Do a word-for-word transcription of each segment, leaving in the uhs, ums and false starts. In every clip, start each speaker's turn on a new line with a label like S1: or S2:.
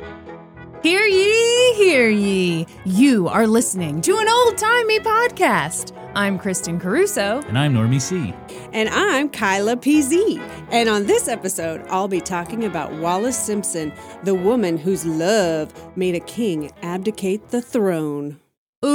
S1: Hear ye, hear ye. You are listening to an old-timey podcast. I'm Kristen Caruso.
S2: And I'm Normie C.
S3: And I'm Kyla P Z. And on this episode, I'll be talking about Wallis Simpson, the woman whose love made a king abdicate the throne.
S1: Ooh.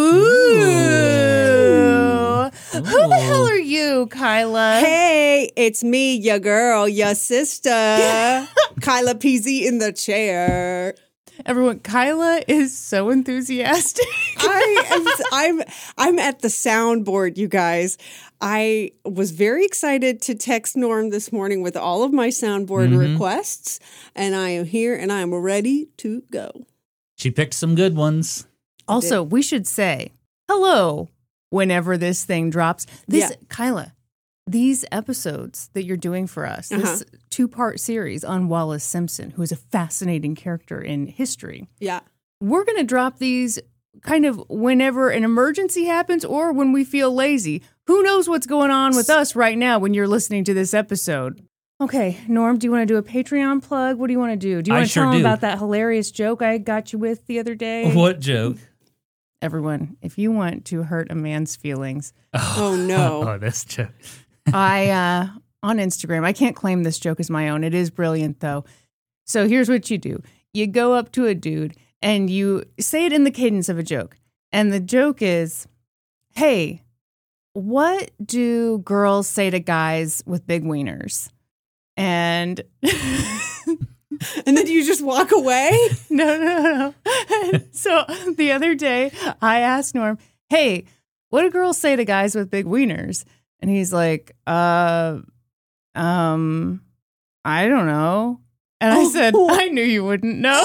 S1: Ooh. Who the hell are you, Kyla?
S3: Hey, it's me, your girl, your sister. Kyla P Z in the chair.
S1: Everyone, Kyla is so enthusiastic.
S3: I am, I'm I'm at the soundboard, you guys. I was very excited to text Norm this morning with all of my soundboard mm-hmm. requests, and I am here and I am ready to go.
S2: She picked some good ones.
S1: Also, we should say hello whenever this thing drops. This,
S3: yeah.
S1: Kyla, these episodes that you're doing for us, this uh-huh. two-part series on Wallis Simpson, who is a fascinating character in history.
S3: Yeah.
S1: We're going to drop these kind of whenever an emergency happens or when we feel lazy. Who knows what's going on with us right now when you're listening to this episode? Okay, Norm, do you want to do a Patreon plug? What do you want to do? Do you want to
S2: sure
S1: tell them
S2: do.
S1: about that hilarious joke I got you with the other day?
S2: What joke?
S1: Everyone, if you want to hurt a man's feelings.
S3: Oh, oh no.
S2: Oh, this joke.
S1: I, uh, on Instagram, I can't claim this joke as my own. It is brilliant, though. So here's what you do. You go up to a dude and you say it in the cadence of a joke. And the joke is, hey, what do girls say to guys with big wieners? And...
S3: And then you just walk away?
S1: No, no, no. So the other day, I asked Norm, hey, what do girls say to guys with big wieners? And he's like, uh, um, I don't know. And I said, I knew you wouldn't know.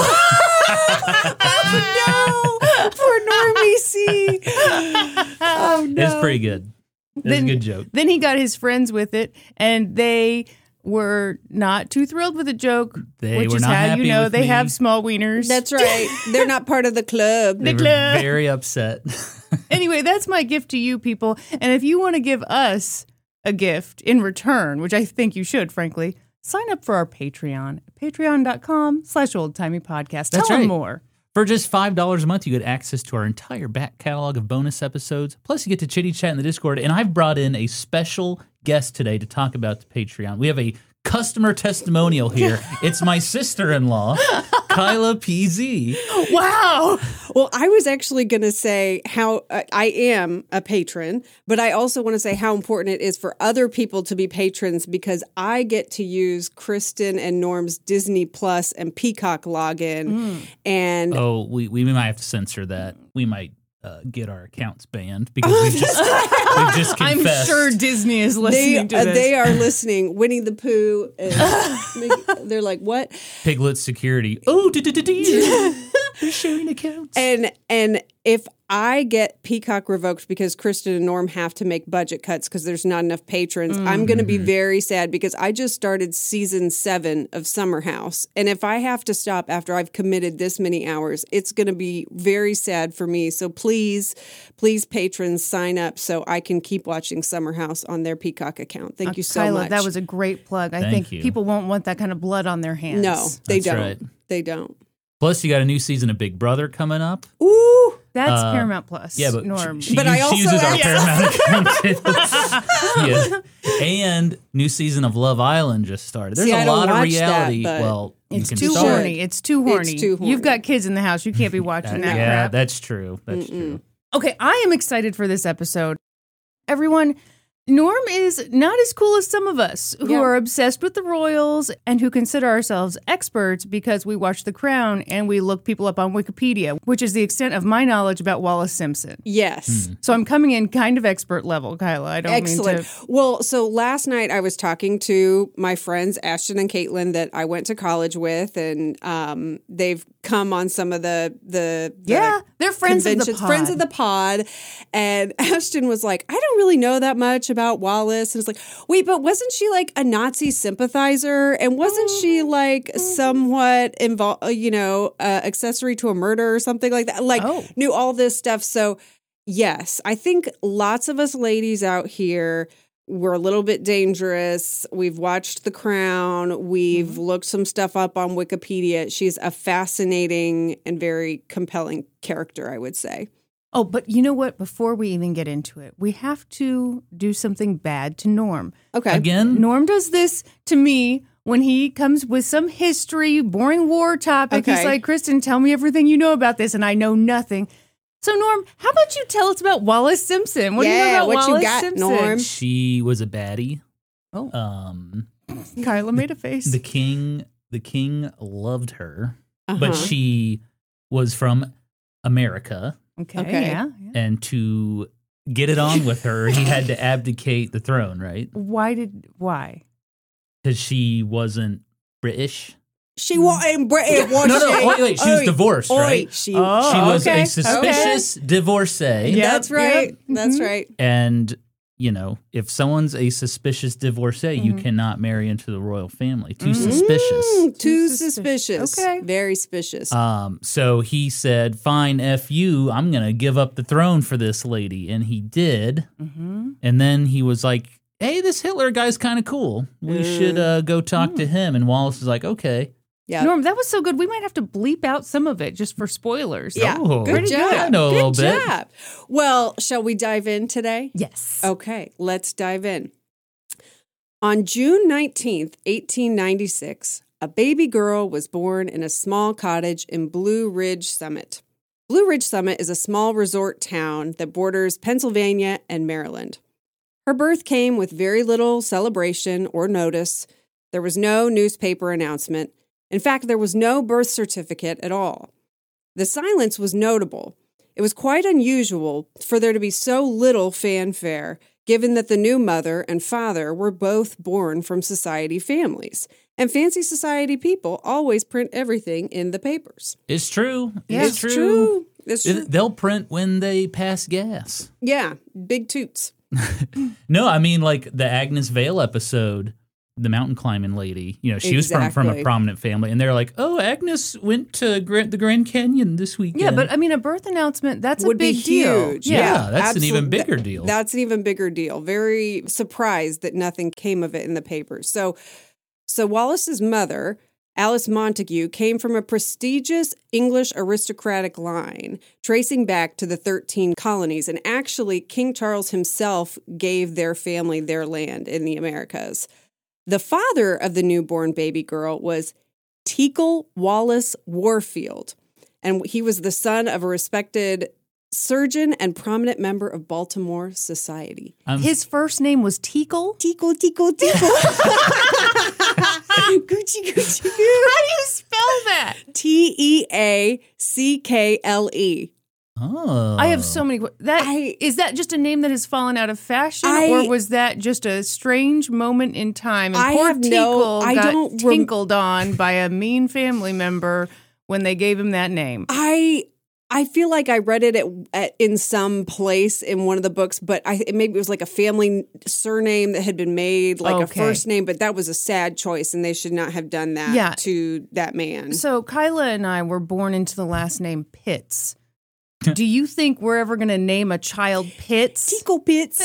S3: Oh, no. Poor Normie C. Oh, no.
S2: It's pretty good. It's
S1: then,
S2: a good joke.
S1: Then he got his friends with it, and they were not too thrilled with the joke,
S2: they
S1: which
S2: were
S1: is
S2: not
S1: how
S2: happy
S1: you know
S2: with
S1: they
S2: me.
S1: have small wieners.
S3: That's right. They're not part of the club.
S2: They
S1: the
S2: were
S1: club.
S2: very upset.
S1: Anyway, that's my gift to you people. And if you want to give us a gift in return, which I think you should, frankly, sign up for our Patreon. Patreon.com slash oldtimey podcast. Tell
S2: That's
S1: them
S2: right.
S1: more.
S2: For just five dollars a month, you get access to our entire back catalog of bonus episodes. Plus, you get to chitty chat in the Discord. And I've brought in a special guest today to talk about the Patreon. We have a customer testimonial here. It's my sister-in-law, Kyla P Z.
S1: Wow.
S3: Well, I was actually going to say how uh, I am a patron, but I also want to say how important it is for other people to be patrons because I get to use Kristen and Norm's Disney Plus and Peacock login. Mm. And
S2: oh, we, we might have to censor that. We might uh, get our accounts banned because we've just, we've just confessed.
S1: I'm sure Disney is listening
S3: they,
S1: to
S3: uh,
S1: this.
S3: They are listening. Winnie the Pooh. And they're like, what?
S2: Piglet security. Oh, they're sharing accounts.
S3: And and if I get Peacock revoked because Kristen and Norm have to make budget cuts because there's not enough patrons, mm-hmm. I'm going to be very sad because I just started season seven of Summer House. And if I have to stop after I've committed this many hours, it's going to be very sad for me. So please, please, patrons, sign up so I can keep watching Summer House on their Peacock account. Thank
S1: uh,
S3: you so
S1: Kyla,
S3: much.
S1: That was a great plug. I
S2: Thank
S1: think
S2: you.
S1: people won't want that kind of blood on their hands.
S3: No, they
S2: That's
S3: don't.
S2: Right.
S3: They don't.
S2: Plus, you got a new season of Big Brother coming up.
S3: Ooh.
S1: That's
S2: uh,
S1: Paramount Plus.
S2: Yeah, but
S1: Norm.
S2: she, she,
S3: but
S2: use,
S3: I also
S2: she uses our
S3: asked.
S2: Paramount account. Yeah. And new season of Love Island just started. There's
S3: See,
S2: a
S3: I don't
S2: lot of
S3: watch
S2: reality.
S3: that,
S2: well,
S1: It's
S2: you can
S1: too
S2: start.
S1: horny. It's too horny.
S3: It's too horny.
S1: You've got kids in the house. You can't be watching that
S2: yeah,
S1: crap.
S2: that's true. That's
S3: Mm-mm.
S2: true.
S1: Okay, I am excited for this episode. Everyone, Norm is not as cool as some of us who
S3: Yeah.
S1: are obsessed with the royals and who consider ourselves experts because we watch The Crown and we look people up on Wikipedia, which is the extent of my knowledge about Wallis Simpson.
S3: Yes.
S2: Hmm.
S1: So I'm coming in kind of expert level, Kyla. I don't
S3: Excellent.
S1: mean to...
S3: Well, so last night I was talking to my friends, Ashton and Caitlin, that I went to college with, and um, they've come on some of the the, the
S1: Yeah, they're friends of the
S3: conventions,
S1: pod.
S3: friends of the pod. And Ashton was like, I don't really know that much about Wallis. And it's like, wait, but wasn't she like a Nazi sympathizer? And wasn't she like somewhat involved, you know, uh, accessory to a murder or something like that? Like
S1: Oh.
S3: knew all this stuff. So yes, I think lots of us ladies out here we're a little bit dangerous. We've watched The Crown. We've mm-hmm. looked some stuff up on Wikipedia. She's a fascinating and very compelling character, I would say.
S1: Oh, but you know what? Before we even get into it, we have to do something bad to Norm.
S3: Okay.
S2: Again?
S1: Norm does this to me when he comes with some history, boring war topic.
S3: Okay.
S1: He's like, Kristen, tell me everything you know about this, and I know nothing. So, Norm, how about you tell us about Wallace Simpson? What
S3: yeah,
S1: do you know about
S3: what
S1: Wallace
S3: you got,
S1: Simpson?
S3: Norm?
S2: She was a baddie.
S1: Oh.
S2: Um,
S1: Kyla made a face.
S2: The king, the king loved her,
S3: Uh-huh.
S2: but she was from America.
S1: Okay,
S3: Okay.
S1: yeah, yeah.
S2: And to get it on with her, he had to abdicate the throne, right?
S1: Why did, why?
S2: Because she wasn't British.
S3: She wasn't British, was
S2: No, no,
S3: she?
S2: wait, wait. She was
S3: Oi,
S2: divorced,
S3: oi,
S2: right?
S3: She,
S1: Oh.
S2: She was
S1: okay,
S2: a suspicious divorcee.
S1: Yeah.
S3: That's right.
S1: Yep.
S3: That's
S1: Mhm.
S3: right.
S2: And, you know, if someone's a suspicious divorcee, you
S1: Mhm.
S2: cannot marry into the royal family. Too
S1: Mm.
S2: suspicious.
S3: Mm, too
S1: Too
S3: suspicious.
S1: suspicious. Okay.
S3: Very suspicious.
S2: Um, so he said, fine, F you, I'm going to give up the throne for this lady. And he did.
S1: Mm-hmm.
S2: And then he was like, hey, this Hitler guy's kind of cool. We
S3: Mm.
S2: should uh, go talk to him. And Wallace is like, okay.
S3: yeah.
S1: Norm, that was so good. We might have to bleep out some of it just for spoilers.
S3: Yeah.
S2: Oh,
S3: good
S1: pretty
S3: job.
S1: good.
S2: I know a
S3: good
S2: little bit.
S3: job. Well, shall we dive in today?
S1: Yes.
S3: Okay, let's dive in. On June nineteenth, eighteen ninety-six, a baby girl was born in a small cottage in Blue Ridge Summit. Blue Ridge Summit is a small resort town that borders Pennsylvania and Maryland. Her birth came with very little celebration or notice. There was no newspaper announcement. In fact, there was no birth certificate at all. The silence was notable. It was quite unusual for there to be so little fanfare, given that the new mother and father were both born from society families. And fancy society people always print everything in the papers.
S2: It's true.
S1: Yeah.
S2: It's
S3: It's
S2: true.
S3: true. It's true.
S2: They'll print when they pass gas.
S3: Yeah, big toots.
S2: No, I mean, like the Agnes Vale episode, the mountain climbing lady, you know, she was from, from a
S3: Exactly.
S2: prominent family. And they're like, oh, Agnes went to Gra- the Grand Canyon this weekend.
S1: Yeah, but I mean, a birth announcement, that's
S3: Would
S1: a big
S3: be
S1: deal.
S3: huge.
S2: Yeah,
S3: Yeah,
S2: that's an even
S3: absolute-
S2: bigger
S3: that-
S2: deal.
S3: That's an even bigger deal. Very surprised that nothing came of it in the papers. So, so Wallace's mother, Alice Montague, came from a prestigious English aristocratic line, tracing back to the thirteen colonies. And actually, King Charles himself gave their family their land in the Americas. The father of the newborn baby girl was Teakle Wallace Warfield, and he was the son of a respected surgeon and prominent member of Baltimore society.
S2: I'm-
S1: His first name was Teakle.
S3: Teakle, Teakle, Teakle. Gucci, Gucci,
S1: How do you spell that?
S3: T E A C K L E.
S2: oh.
S1: I have so many. que- That
S3: I-
S1: is that just a name that has fallen out of fashion,
S3: I-
S1: or was that just a strange moment in time? And
S3: I
S1: poor
S3: have no-
S1: Teakle
S3: I
S1: got
S3: don't rem-
S1: tinkled on by a mean family member when they gave him that name.
S3: I I feel like I read it at, at in some place in one of the books, but I maybe it was like a family surname that had been made, like a
S1: Okay.
S3: first name, but that was a sad choice, and they should not have done that
S1: Yeah.
S3: to that man.
S1: So Kyla and I were born into the last name Pitts. Do you think we're ever going to name a child Pitts?
S3: Tickle Pits.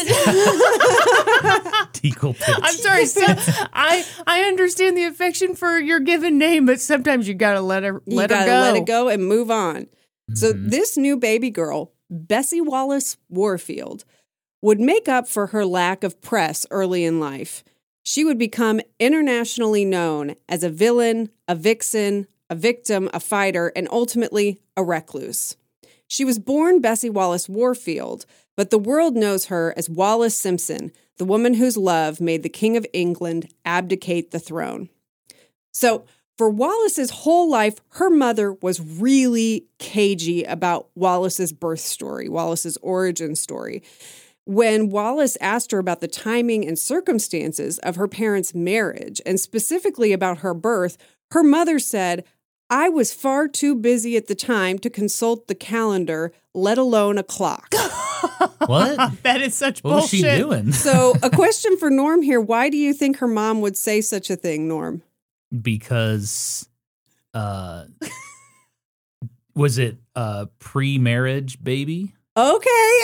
S2: Teakle Pitts.
S1: I'm sorry. So, I I understand the affection for your given name, but sometimes you gotta let her
S3: You
S1: let her
S3: gotta
S1: go.
S3: let it go and move on. So this new baby girl, Bessie Wallace Warfield, would make up for her lack of press early in life. She would become internationally known as a villain, a vixen, a victim, a fighter, and ultimately a recluse. She was born Bessie Wallace Warfield, but the world knows her as Wallace Simpson, the woman whose love made the King of England abdicate the throne. So, for Wallace's whole life, her mother was really cagey about Wallace's birth story, Wallace's origin story. When Wallace asked her about the timing and circumstances of her parents' marriage, and specifically about her birth, her mother said, I was far too busy at the time to consult the calendar, let alone a clock.
S2: What?
S1: That is such
S2: What was
S1: bullshit.
S2: she doing?
S3: So, a question for Norm here. Why do you think her mom would say such a thing, Norm?
S2: Because, uh, was it a pre-marriage baby?
S3: Okay, okay.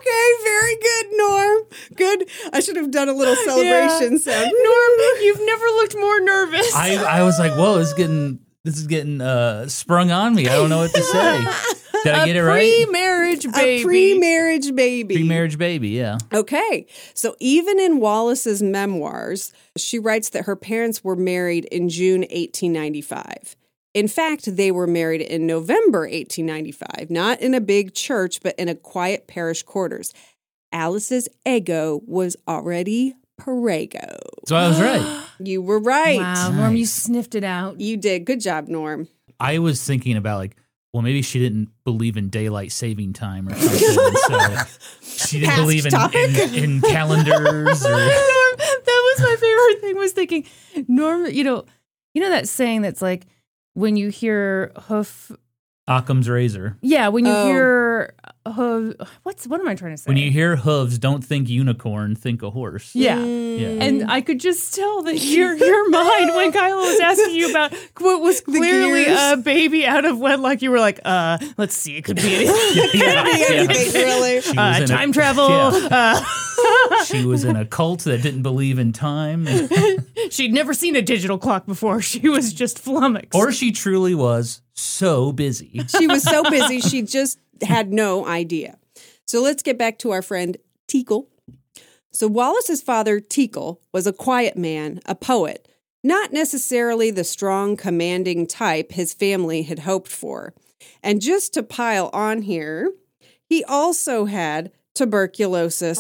S3: Okay, very good, Norm. Good. I should have done a little celebration
S1: Yeah.
S3: sound.
S1: Norm, you've never looked more nervous.
S2: I, I was like, whoa, this is getting this is getting uh, sprung on me. I don't know what to say. Did I
S1: a
S2: get it right?
S1: pre-marriage baby.
S3: A pre-marriage baby.
S2: Pre-marriage baby, yeah.
S3: Okay. So even in Wallace's memoirs, she writes that her parents were married in June eighteen ninety-five. In fact, they were married in November eighteen ninety-five, not in a big church, but in a quiet parish quarters. Alice's ego was already prego.
S2: So I was right.
S3: You were right.
S1: Wow, Norm, you
S2: Nice.
S1: sniffed it out.
S3: You did. Good job, Norm.
S2: I was thinking about like, well, maybe she didn't believe in daylight saving time or something. So she didn't
S3: Past
S2: believe in,
S3: topic.
S2: in, in calendars or
S1: Norm, that was my favorite thing. Was thinking, Norm, you know, you know that saying that's like when you hear hoof.
S2: Occam's razor.
S1: Yeah, when you
S3: Oh.
S1: hear hoof. What's what am I trying to say?
S2: When you hear hooves, don't think unicorn, think a horse.
S1: yeah.
S2: Yeah.
S1: And I could just tell that your your mind, when Kyla was asking you about what was clearly
S3: gears.
S1: a baby out of wedlock, you were like, uh, let's see, it could be anything.
S2: Yeah, yeah.
S3: Really?
S2: She was
S1: Uh,
S2: in a-
S1: time travel.
S2: yeah.
S1: Uh,
S2: She was in a cult that didn't believe in time.
S1: she'd never seen a digital clock before. She was just flummoxed.
S2: Or she truly was so busy.
S3: She was so busy, she just had no idea. So let's get back to our friend Teakle. So Wallace's father, Teakle, was a quiet man, a poet, not necessarily the strong, commanding type his family had hoped for. And just to pile on here, he also had tuberculosis.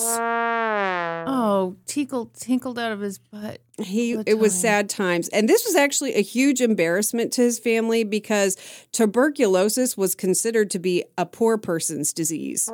S1: oh, Tinkle tinkled out of his butt.
S3: He
S1: Good
S3: it was
S1: time.
S3: sad times. And this was actually a huge embarrassment to his family because tuberculosis was considered to be a poor person's disease.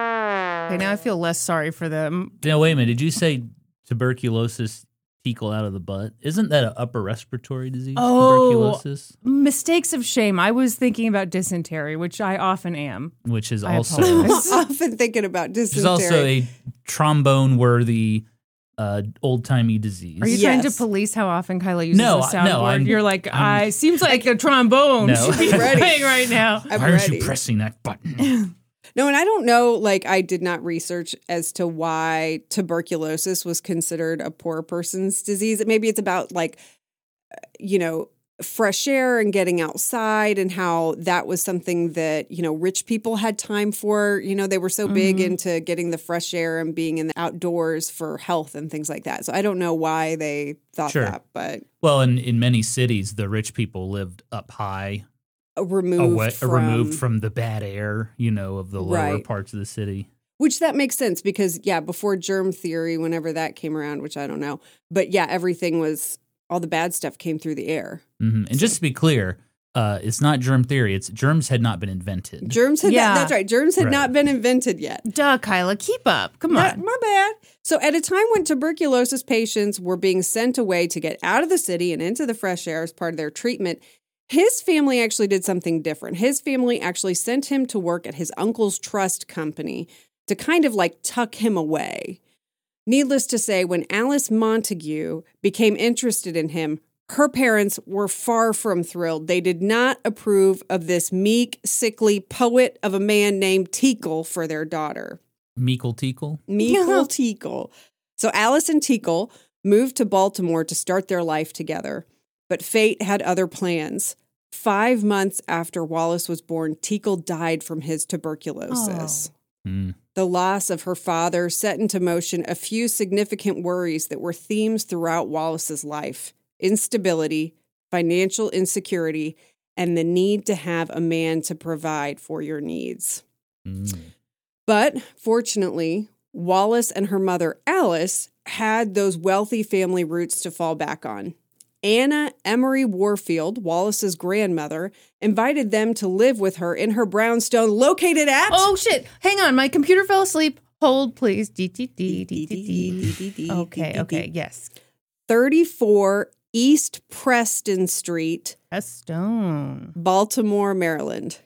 S1: Okay, now I feel less sorry for them.
S2: Now, wait a minute. Did you say tuberculosis tickle out of the butt? Isn't that an upper respiratory disease?
S1: Oh.
S2: Tuberculosis?
S1: Mistakes of shame. I was thinking about dysentery, which I often am.
S2: Which is
S1: I
S2: also
S1: apologize.
S3: I'm often thinking about
S2: which is
S3: dysentery.
S2: also a trombone-worthy uh, old-timey disease.
S1: Are you trying to
S3: Yes.
S1: police how often Kyla uses
S2: No,
S1: a
S2: I-
S1: soundboard?
S2: no, I'm-
S1: You're like,
S2: I'm-
S1: I seems like a trombone
S2: No.
S1: should be
S3: Ready.
S1: playing right now.
S3: I'm
S2: Why aren't
S3: ready.
S2: you pressing that button?
S3: No, and I don't know, like, I did not research as to why tuberculosis was considered a poor person's disease. Maybe it's about, like, uh, you know, fresh air and getting outside and how that was something that, you know, rich people had time for. You know, they were so big
S1: Mm-hmm.
S3: into getting the fresh air and being in the outdoors for health and things like that. So I don't know why they thought
S2: Sure.
S3: that, but
S2: Well, in, in many cities, the rich people lived up high,
S3: removed
S2: away,
S3: from...
S2: removed from the bad air, you know, of the lower
S3: Right.
S2: parts of the city.
S3: Which that makes sense because, yeah, before germ theory, whenever that came around, which I don't know. But yeah, everything was, all the bad stuff came through the air.
S2: hmm And just to be clear, uh, it's not germ theory. It's germs had not been invented.
S3: Germs had,
S1: Yeah.
S3: not, that's right, germs had
S2: Right.
S3: not been invented yet.
S1: Duh, Kyla, keep up. Come
S3: My,
S1: on.
S3: my bad. So at a time when tuberculosis patients were being sent away to get out of the city and into the fresh air as part of their treatment, his family actually did something different. His family actually sent him to work at his uncle's trust company to kind of like tuck him away. Needless to say, when Alice Montague became interested in him, her parents were far from thrilled. They did not approve of this meek, sickly poet of a man named Teakle for their daughter.
S2: Meekle Teakle?
S3: Meekle Teakle. So Alice and Teakle moved to Baltimore to start their life together. But fate had other plans. Five months after Wallace was born, Teakle died from his tuberculosis.
S2: Mm.
S3: The loss of her father set into motion a few significant worries that were themes throughout Wallace's life: instability, financial insecurity, and the need to have a man to provide for your needs.
S2: Mm.
S3: But fortunately, Wallace and her mother, Alice, had those wealthy family roots to fall back on. Anna Emery Warfield, Wallace's grandmother, invited them to live with her in her brownstone located at...
S1: Oh, shit. Hang on. My computer fell asleep. Hold, please. D D D D D D. Okay, okay. Yes.
S3: thirty-four East Preston Street,
S1: A stone.
S3: Baltimore, Maryland.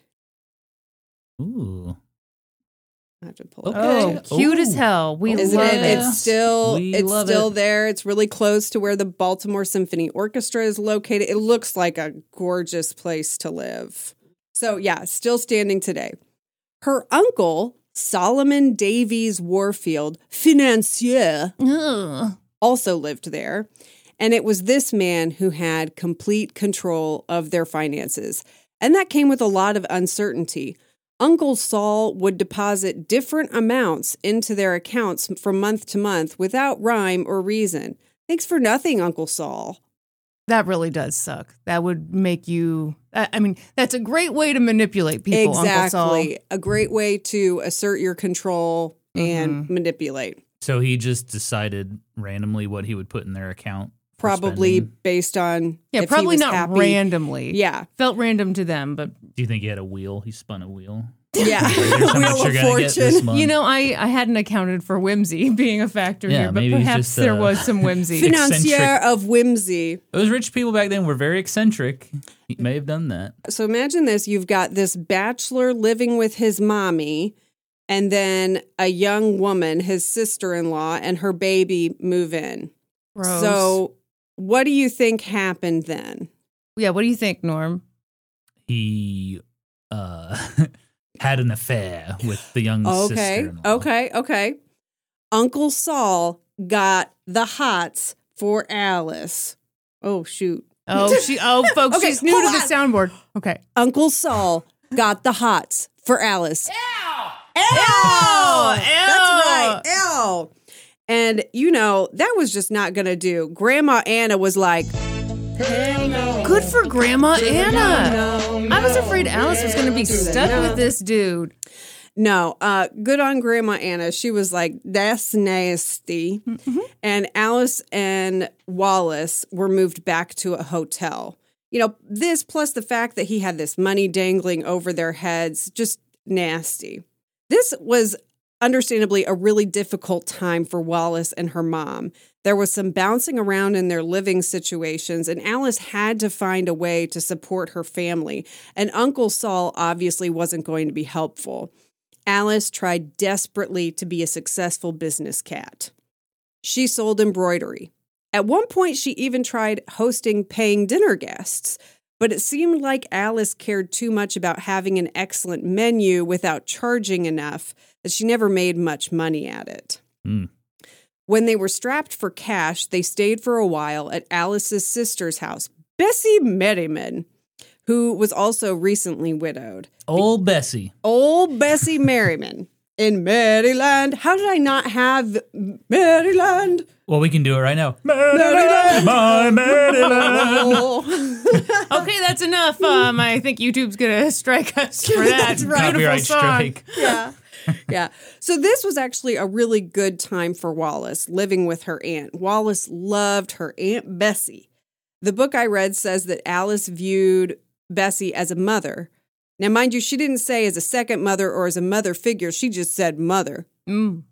S2: Ooh.
S3: I have to pull it
S2: Okay.
S3: up.
S1: Oh, cute
S2: Ooh.
S1: as hell. We
S3: Isn't
S1: love
S3: it?
S1: it.
S3: It's still
S2: We
S3: it's
S2: love
S3: still
S2: it.
S3: there. It's really close to where the Baltimore Symphony Orchestra is located. It looks like a gorgeous place to live. So yeah, still standing today. Her uncle, Solomon Davies Warfield, financier,
S1: Ugh.
S3: also lived there. And it was this man who had complete control of their finances. And that came with a lot of uncertainty. Uncle Saul would deposit different amounts into their accounts from month to month without rhyme or reason. Thanks for nothing, Uncle Saul.
S1: That really does suck. That would make you, I I mean, that's a great way to manipulate people, Uncle Saul.
S3: Exactly. A great way to assert your control and
S1: Mm-hmm.
S3: manipulate.
S2: So he just decided randomly what he would put in their account. for
S3: Probably
S2: spending.
S3: based on
S1: Yeah,
S3: if he
S1: probably
S3: was
S1: not
S3: happy.
S1: randomly.
S3: Yeah.
S1: Felt random to them, but
S2: Do you think he had a wheel? He spun a wheel.
S3: Yeah.
S2: Here's how much
S3: Wheel
S2: you're
S3: of
S2: gonna get this
S3: Fortune.
S2: month.
S1: you know, I, I hadn't accounted for whimsy being a factor
S2: Yeah,
S1: here, but
S2: maybe he's
S1: perhaps
S2: just,
S1: there
S2: uh,
S1: was some whimsy.
S3: Financier
S2: Eccentric.
S3: of whimsy.
S2: Those rich people back then were very eccentric. He may have done that.
S3: So imagine this. You've got this bachelor living with his mommy, and then a young woman, his sister-in-law, and her baby move in.
S1: Gross.
S3: So what do you think happened then?
S1: yeah, what do you think, Norm?
S2: He uh, had an affair with the young
S3: Okay,
S2: sister-in-law.
S3: okay, okay. Uncle Saul got the hots for Alice. Oh, shoot.
S1: Oh, she. Oh, folks,
S3: Okay,
S1: she's new to
S3: hold
S1: the soundboard. Okay.
S3: Uncle Saul got the hots for Alice. Ew! Ew!
S1: Ew!
S3: That's right. Ew! And, you know, that was just not going to do. Grandma Anna was like, hell no.
S1: Good for Grandma Anna.
S3: No,
S1: I was
S3: no.
S1: afraid Alice was going to be
S3: Do that.
S1: stuck
S3: No.
S1: with this dude.
S3: No, uh, good on Grandma Anna. She was like, that's nasty.
S1: Mm-hmm.
S3: And Alice and Wallace were moved back to a hotel. You know, this plus the fact that he had this money dangling over their heads, just nasty. This was understandably a really difficult time for Wallace and her mom. There was some bouncing around in their living situations, and Alice had to find a way to support her family. And Uncle Saul obviously wasn't going to be helpful. Alice tried desperately to be a successful business cat. She sold embroidery. At one point, she even tried hosting paying dinner guests, but it seemed like Alice cared too much about having an excellent menu without charging enough that she never made much money at it.
S2: Mm.
S3: When they were strapped for cash, they stayed for a while at Alice's sister's house, Bessie Merriman, who was also recently widowed.
S2: Old Bessie.
S3: Old Bessie Merriman in Maryland. How did I not have Maryland?
S2: Well, we can do it right now. Maryland, my Maryland.
S1: Okay, that's enough. Um, I think YouTube's going to strike us for that.
S3: That's right.
S1: Beautiful
S2: Copyright
S1: song.
S2: strike.
S3: Yeah. Yeah. So this was actually a really good time for Wallace living with her aunt. Wallace loved her Aunt Bessie. The book I read says that Alice viewed Bessie as a mother. Now, mind you, she didn't say as a second mother or as a mother figure. She just said mother.
S1: Mm.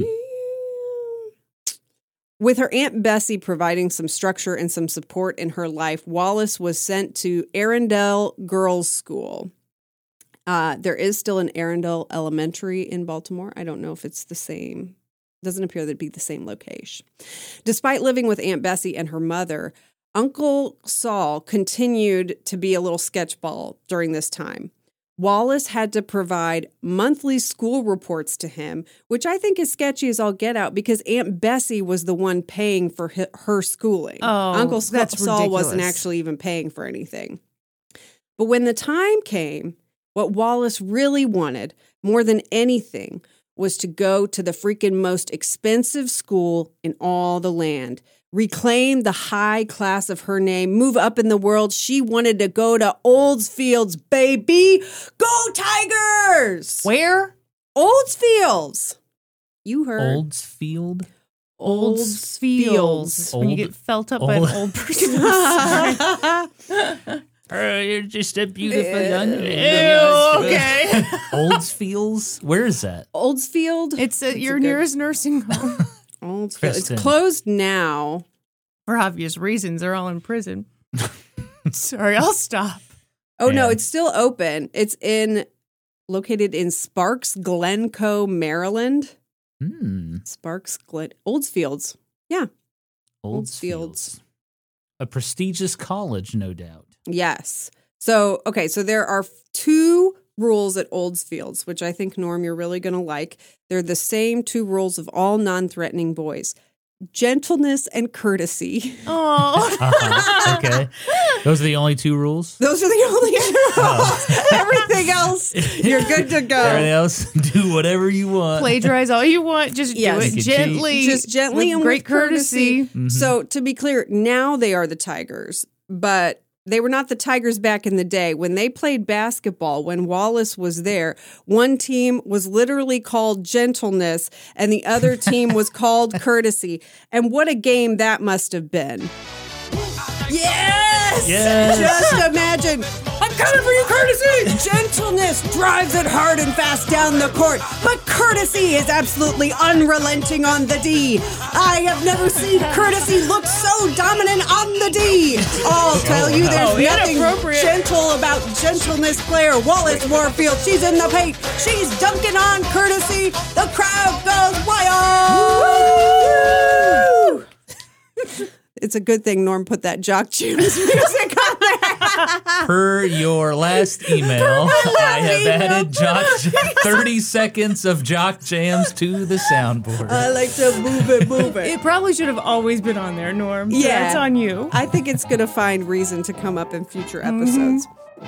S3: With her Aunt Bessie providing some structure and some support in her life, Wallace was sent to Arundel Girls' School. Uh, there is still an Arundel Elementary in Baltimore. I don't know if it's the same. Doesn't appear to be the same location. Despite living with Aunt Bessie and her mother, Uncle Saul continued to be a little sketchball during this time. Wallace had to provide monthly school reports to him, which I think is sketchy as all get out because Aunt Bessie was the one paying for hi- her schooling.
S1: Oh,
S3: Uncle
S1: that's
S3: Saul wasn't
S1: ridiculous.
S3: actually even paying for anything. But when the time came, what Wallace really wanted more than anything was to go to the freaking most expensive school in all the land, reclaim the high class of her name, move up in the world. She wanted to go to Oldsfields, baby. Go Tigers!
S1: Where?
S3: Oldsfields. You heard.
S2: Oldsfield.
S1: Oldsfields. When you
S2: Old-
S1: get felt up
S2: old-
S1: by an old person. Sorry.
S2: Oh, you're just a beautiful young
S1: Ew, okay.
S2: Oldsfields? Where is that?
S3: Oldsfield.
S1: It's at your
S3: a good-
S1: nearest nursing home.
S3: Oldsfield.
S2: Kristen.
S3: It's closed now.
S1: For obvious reasons. They're all in prison. Sorry, I'll stop.
S3: Oh, no,
S2: And-
S3: it's still open. It's in located in Sparks, Glencoe, Maryland.
S2: Hmm.
S3: Sparks, Glen, Oldsfields. Yeah.
S2: Oldsfields. A prestigious college, no doubt.
S3: Yes. So, okay, so there are two rules at Oldsfields, which I think, Norm, you're really going to like. They're the same two rules of all non-threatening boys. Gentleness and courtesy.
S1: Oh,
S2: Uh-huh. Okay. Those are the only two rules?
S3: Those are the only two rules.
S2: Oh.
S3: Everything else, you're good to go.
S2: Everything else, do whatever you want.
S1: plagiarize all you want. Just
S3: Yes.
S1: do
S2: Make
S1: it
S2: it
S1: gently,
S3: Just gently
S1: with
S3: and
S1: great
S3: with courtesy.
S1: courtesy.
S2: Mhm.
S3: So to be clear, now they are the Tigers, but they were not the Tigers back in the day. When they played basketball, when Wallace was there, one team was literally called Gentleness and the other team was called Courtesy. And what a game that must have been. Yes!
S2: Yes.
S3: Just imagine. I'm coming for you, Courtesy! Gentleness drives it hard and fast down the court, but Courtesy is absolutely unrelenting on the D. I have never seen Courtesy look so dominant on the D. I'll tell you, there's
S1: Oh,
S3: nothing
S1: inappropriate.
S3: gentle about Gentleness player Wallace Warfield. She's in the paint. She's dunking on Courtesy. The crowd goes wild. It's a good thing Norm put that Jock Jams music on there.
S2: Per your last email, I have added Jock thirty seconds of Jock Jams to the soundboard.
S3: I like to move it, move it.
S1: It probably should have always been on there, Norm. So
S3: Yeah.
S1: that's on you.
S3: I think it's going to find reason to come up in future episodes.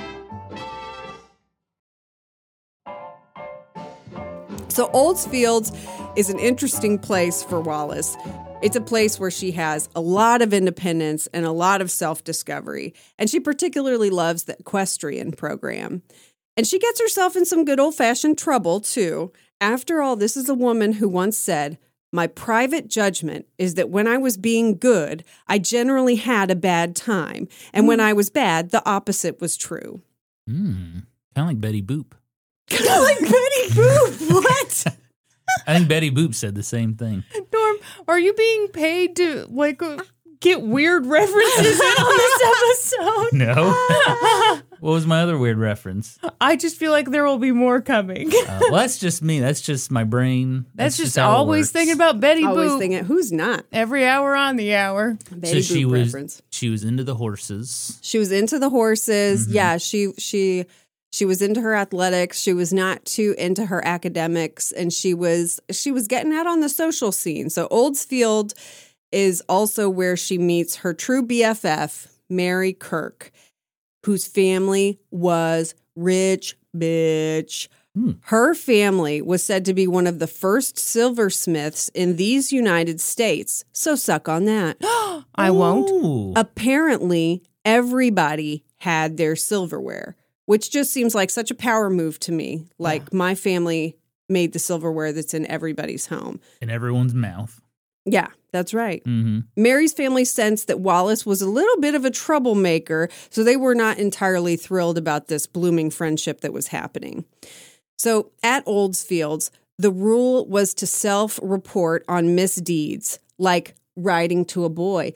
S3: So Oldsfields is an interesting place for Wallace. It's a place where she has a lot of independence and a lot of self-discovery. And she particularly loves the equestrian program. And she gets herself in some good old-fashioned trouble, too. After all, this is a woman who once said, "My private judgment is that when I was being good, I generally had a bad time. And when I was bad, the opposite was true."
S2: Mm, kind of like Betty Boop.
S3: Kind of like Betty Boop. What?
S2: I think Betty Boop said the same thing.
S1: Norm, are you being paid to like uh, get weird references in on this episode?
S2: No. What was my other weird reference?
S1: I just feel like there will be more coming.
S2: Uh, well, that's just me. That's just my brain.
S1: That's, just
S2: how it
S1: always
S2: works.
S1: thinking about Betty
S3: Always
S1: Boop.
S3: thinking, who's not?
S1: Every hour on the hour.
S3: Betty
S2: so she
S3: Boop
S2: was
S3: reference.
S2: she was into the horses.
S3: She was into the horses.
S2: Mhm.
S3: Yeah, she she she was into her athletics. She was not too into her academics, and she was she was getting out on the social scene. So Oldsfield is also where she meets her true B F F, Mary Kirk, whose family was rich bitch.
S2: Hmm.
S3: Her family was said to be one of the first silversmiths in these United States. So suck on that.
S1: I won't.
S2: Ooh.
S3: Apparently, everybody had their silverware, which just seems like such a power move to me. Like my family made the silverware that's in everybody's home.
S2: In everyone's mouth.
S3: Yeah, that's right.
S2: Mm-hmm.
S3: Mary's family sensed that Wallace was a little bit of a troublemaker, so they were not entirely thrilled about this blooming friendship that was happening. So at Oldsfields, the rule was to self-report on misdeeds, like writing to a boy.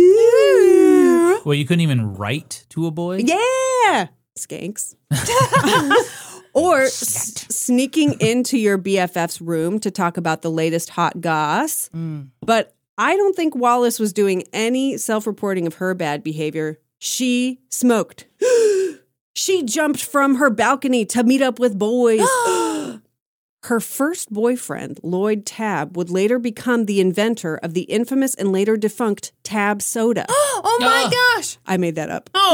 S3: Ooh.
S2: Well, you couldn't even write to a boy?
S3: Yeah. Skanks. Or s- sneaking into your B F F's room to talk about the latest hot goss.
S1: Mm.
S3: But I don't think Wallace was doing any self-reporting of her bad behavior. She smoked. She jumped from her balcony to meet up with boys. Her first boyfriend, Lloyd Tabb, would later become the inventor of the infamous and later defunct Tabb soda.
S1: Oh my
S2: Ah.
S1: gosh.
S3: I made that up.
S1: Oh,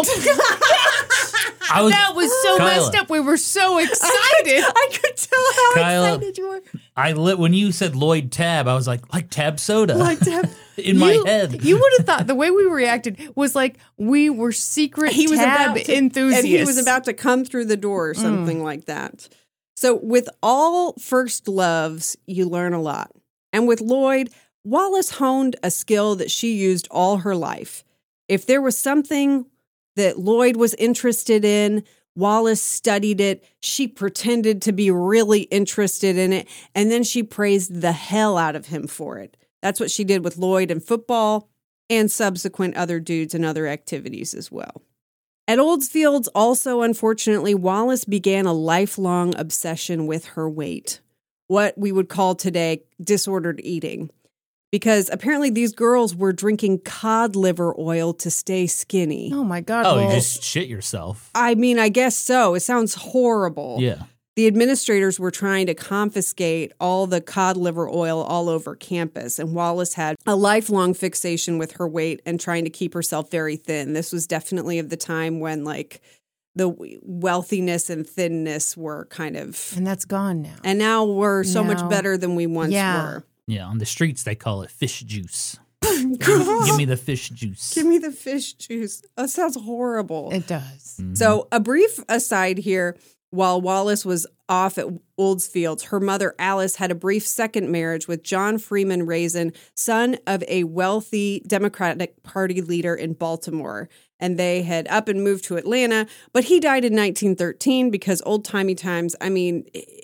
S2: I was,
S1: that was so
S2: Kyla.
S1: messed up. We were so excited.
S3: I could tell how
S2: Kyla.
S3: excited you were.
S2: I lit when you said Lloyd Tab, I was like, like Tab soda.
S3: Like Tabb.
S2: in my
S1: You-
S2: head.
S1: You would have thought the way we reacted was like we were secret
S3: He was
S1: Tab
S3: about to,
S1: enthusiasts.
S3: and he was about to come through the door or something like that. So with all first loves, you learn a lot. And with Lloyd, Wallace honed a skill that she used all her life. If there was something that Lloyd was interested in, Wallace studied it. She pretended to be really interested in it, and then she praised the hell out of him for it. That's what she did with Lloyd in football and subsequent other dudes and other activities as well. At Oldsfields, also, unfortunately, Wallace began a lifelong obsession with her weight, what we would call today disordered eating. because apparently these girls were drinking cod liver oil to stay skinny.
S1: Oh my God.
S2: Oh,
S1: well,
S2: you just shit yourself.
S3: I mean, I guess so. It sounds horrible.
S2: Yeah.
S3: The administrators were trying to confiscate all the cod liver oil all over campus, and Wallace had a lifelong fixation with her weight and trying to keep herself very thin. This was definitely of the time when, like, the wealthiness and thinness were kind of...
S1: and that's gone now.
S3: And now we're so
S1: Now-
S3: much better than we once
S1: Yeah.
S3: were.
S2: Yeah, on the streets they call it fish juice. Give me the fish juice.
S3: Give me the fish juice. That sounds horrible.
S1: It does.
S2: Mhm.
S3: So, a brief aside here. While Wallace was off at Oldsfields, her mother, Alice, had a brief second marriage with John Freeman Raisin, son of a wealthy Democratic Party leader in Baltimore. And they had up and moved to Atlanta, but he died in nineteen thirteen because old-timey times, I mean,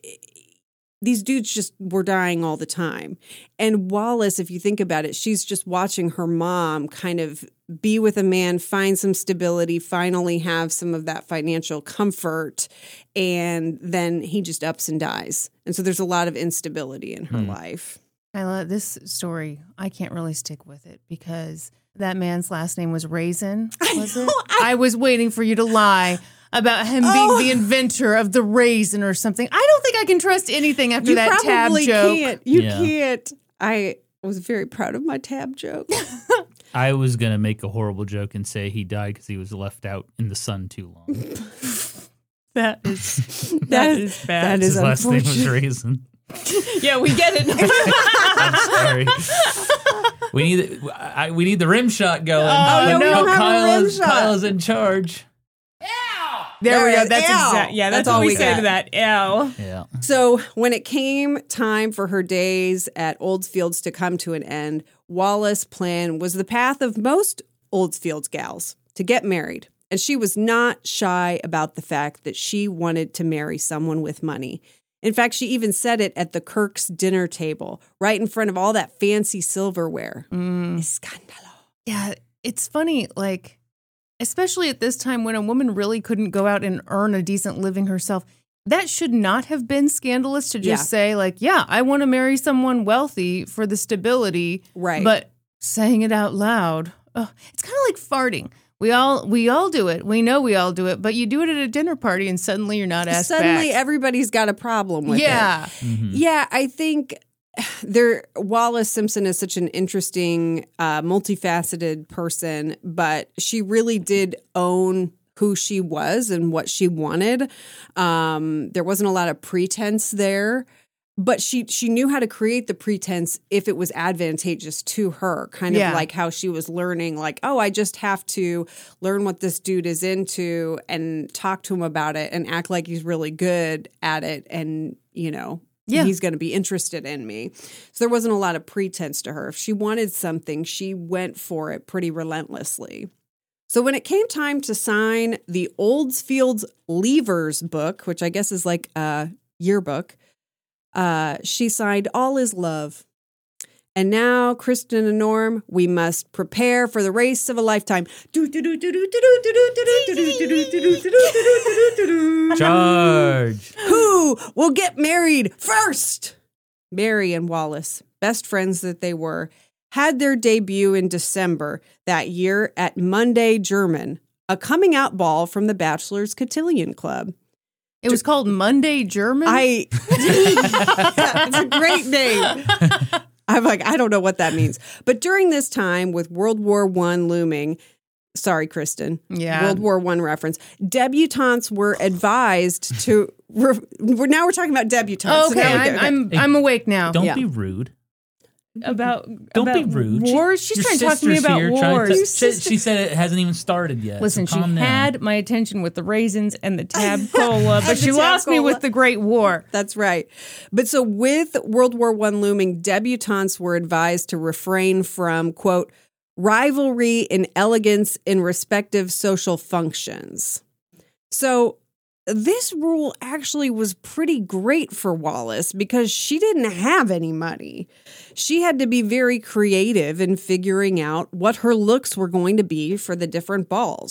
S3: these dudes just were dying all the time. And Wallace, if you think about it, she's just watching her mom kind of be with a man, find some stability, finally have some of that financial comfort, and then he just ups and dies. And so there's a lot of instability in her
S2: Hmm.
S3: life.
S1: I love this story. I can't really stick with it because that man's last name was Raisin. Was
S3: know,
S1: it?
S3: I-
S1: I was waiting for you to lie about him
S3: Oh.
S1: being the inventor of the raisin or something. I don't think I can trust anything after
S3: You
S1: that tab
S3: probably
S1: joke.
S3: can't. You
S2: Yeah.
S3: can't. I was very proud of my tab joke.
S2: I was going to make a horrible joke and say he died because he was left out in the sun too long.
S1: That is
S3: That-
S1: that is bad.
S3: that is
S2: His last name was
S3: unfortunate.
S2: Raisin.
S1: Yeah, we get it.
S2: I'm sorry. We need I, we need the rim shot going.
S1: Oh,
S3: no, we don't have a
S2: Kyle
S3: rim
S2: is,
S3: shot.
S2: Kyle is in charge.
S1: There we
S3: There
S1: go.
S3: it
S1: That's
S3: is. Ew.
S1: exact. Yeah, that's,
S3: That's
S1: what
S3: all
S1: we
S3: we
S1: say
S3: got.
S1: to that. Ew.
S2: Yeah.
S3: So when it came time for her days at Oldsfields to come to an end, Wallace's plan was the path of most Oldsfields gals, to get married. And she was not shy about the fact that she wanted to marry someone with money. In fact, she even said it at the Kirk's dinner table, right in front of all that fancy silverware.
S1: Mm.
S3: Escándalo.
S1: Yeah, it's funny, like, especially at this time when a woman really couldn't go out and earn a decent living herself. That should not have been scandalous to just
S3: Yeah.
S1: say, like, yeah, I want to marry someone wealthy for the stability.
S3: Right.
S1: But saying it out loud, ugh, it's kind of like farting. We all we all do it. We know we all do it, but you do it at a dinner party and suddenly you're not asked
S3: Suddenly
S1: back.
S3: everybody's got a problem with it.
S1: Yeah.
S2: Mhm.
S3: Yeah, I think there Wallace Simpson is such an interesting, uh, multifaceted person, but she really did own who she was and what she wanted. Um, there wasn't a lot of pretense there, but she she knew how to create the pretense if it was advantageous to her, kind of
S1: Yeah.
S3: like how she was learning, like, oh, I just have to learn what this dude is into and talk to him about it and act like he's really good at it and, you know,
S1: Yeah.
S3: he's going to be interested in me. So there wasn't a lot of pretense to her. If she wanted something, she went for it pretty relentlessly. So when it came time to sign the Oldsfields Leavers book, which I guess is like a yearbook, uh, she signed All Is Love. And now, Kristen and Norm, we must prepare for the race of a lifetime.
S2: Charge.
S3: Who will get married first? Mary and Wallace, best friends that they were, had their debut in December that year at Monday German, a coming out ball from the Bachelor's Cotillion Club.
S1: It was called Monday German.
S3: I, it's a great name. I'm like, I don't know what that means. But during this time, with World War One looming, sorry, Kristen,
S1: Yeah.
S3: World War One reference, debutantes were advised to. Re, we're now we're talking about debutantes. So
S1: okay,
S3: now we
S1: I'm,
S3: go-
S1: I'm
S2: Hey,
S1: I'm awake now.
S2: Don't
S3: Yeah.
S2: be rude.
S1: About
S2: Don't
S1: about
S2: be rude. She-
S1: Wars. She's
S2: your
S1: trying to talk to me
S2: sister's
S1: about
S2: here trying
S1: wars.
S2: to-
S3: Your
S2: she,
S3: sister-
S2: she said it hasn't even started yet. so
S1: Listen, she
S2: calm down.
S1: had my attention with the raisins and the tab cola,
S3: And
S1: but
S3: the
S1: she
S3: tab
S1: lost me
S3: cola.
S1: with the Great War.
S3: That's right. But so with World War One looming, debutantes were advised to refrain from, quote, rivalry in elegance in respective social functions. So this rule actually was pretty great for Wallace because she didn't have any money. She had to be very creative in figuring out what her looks were going to be for the different balls.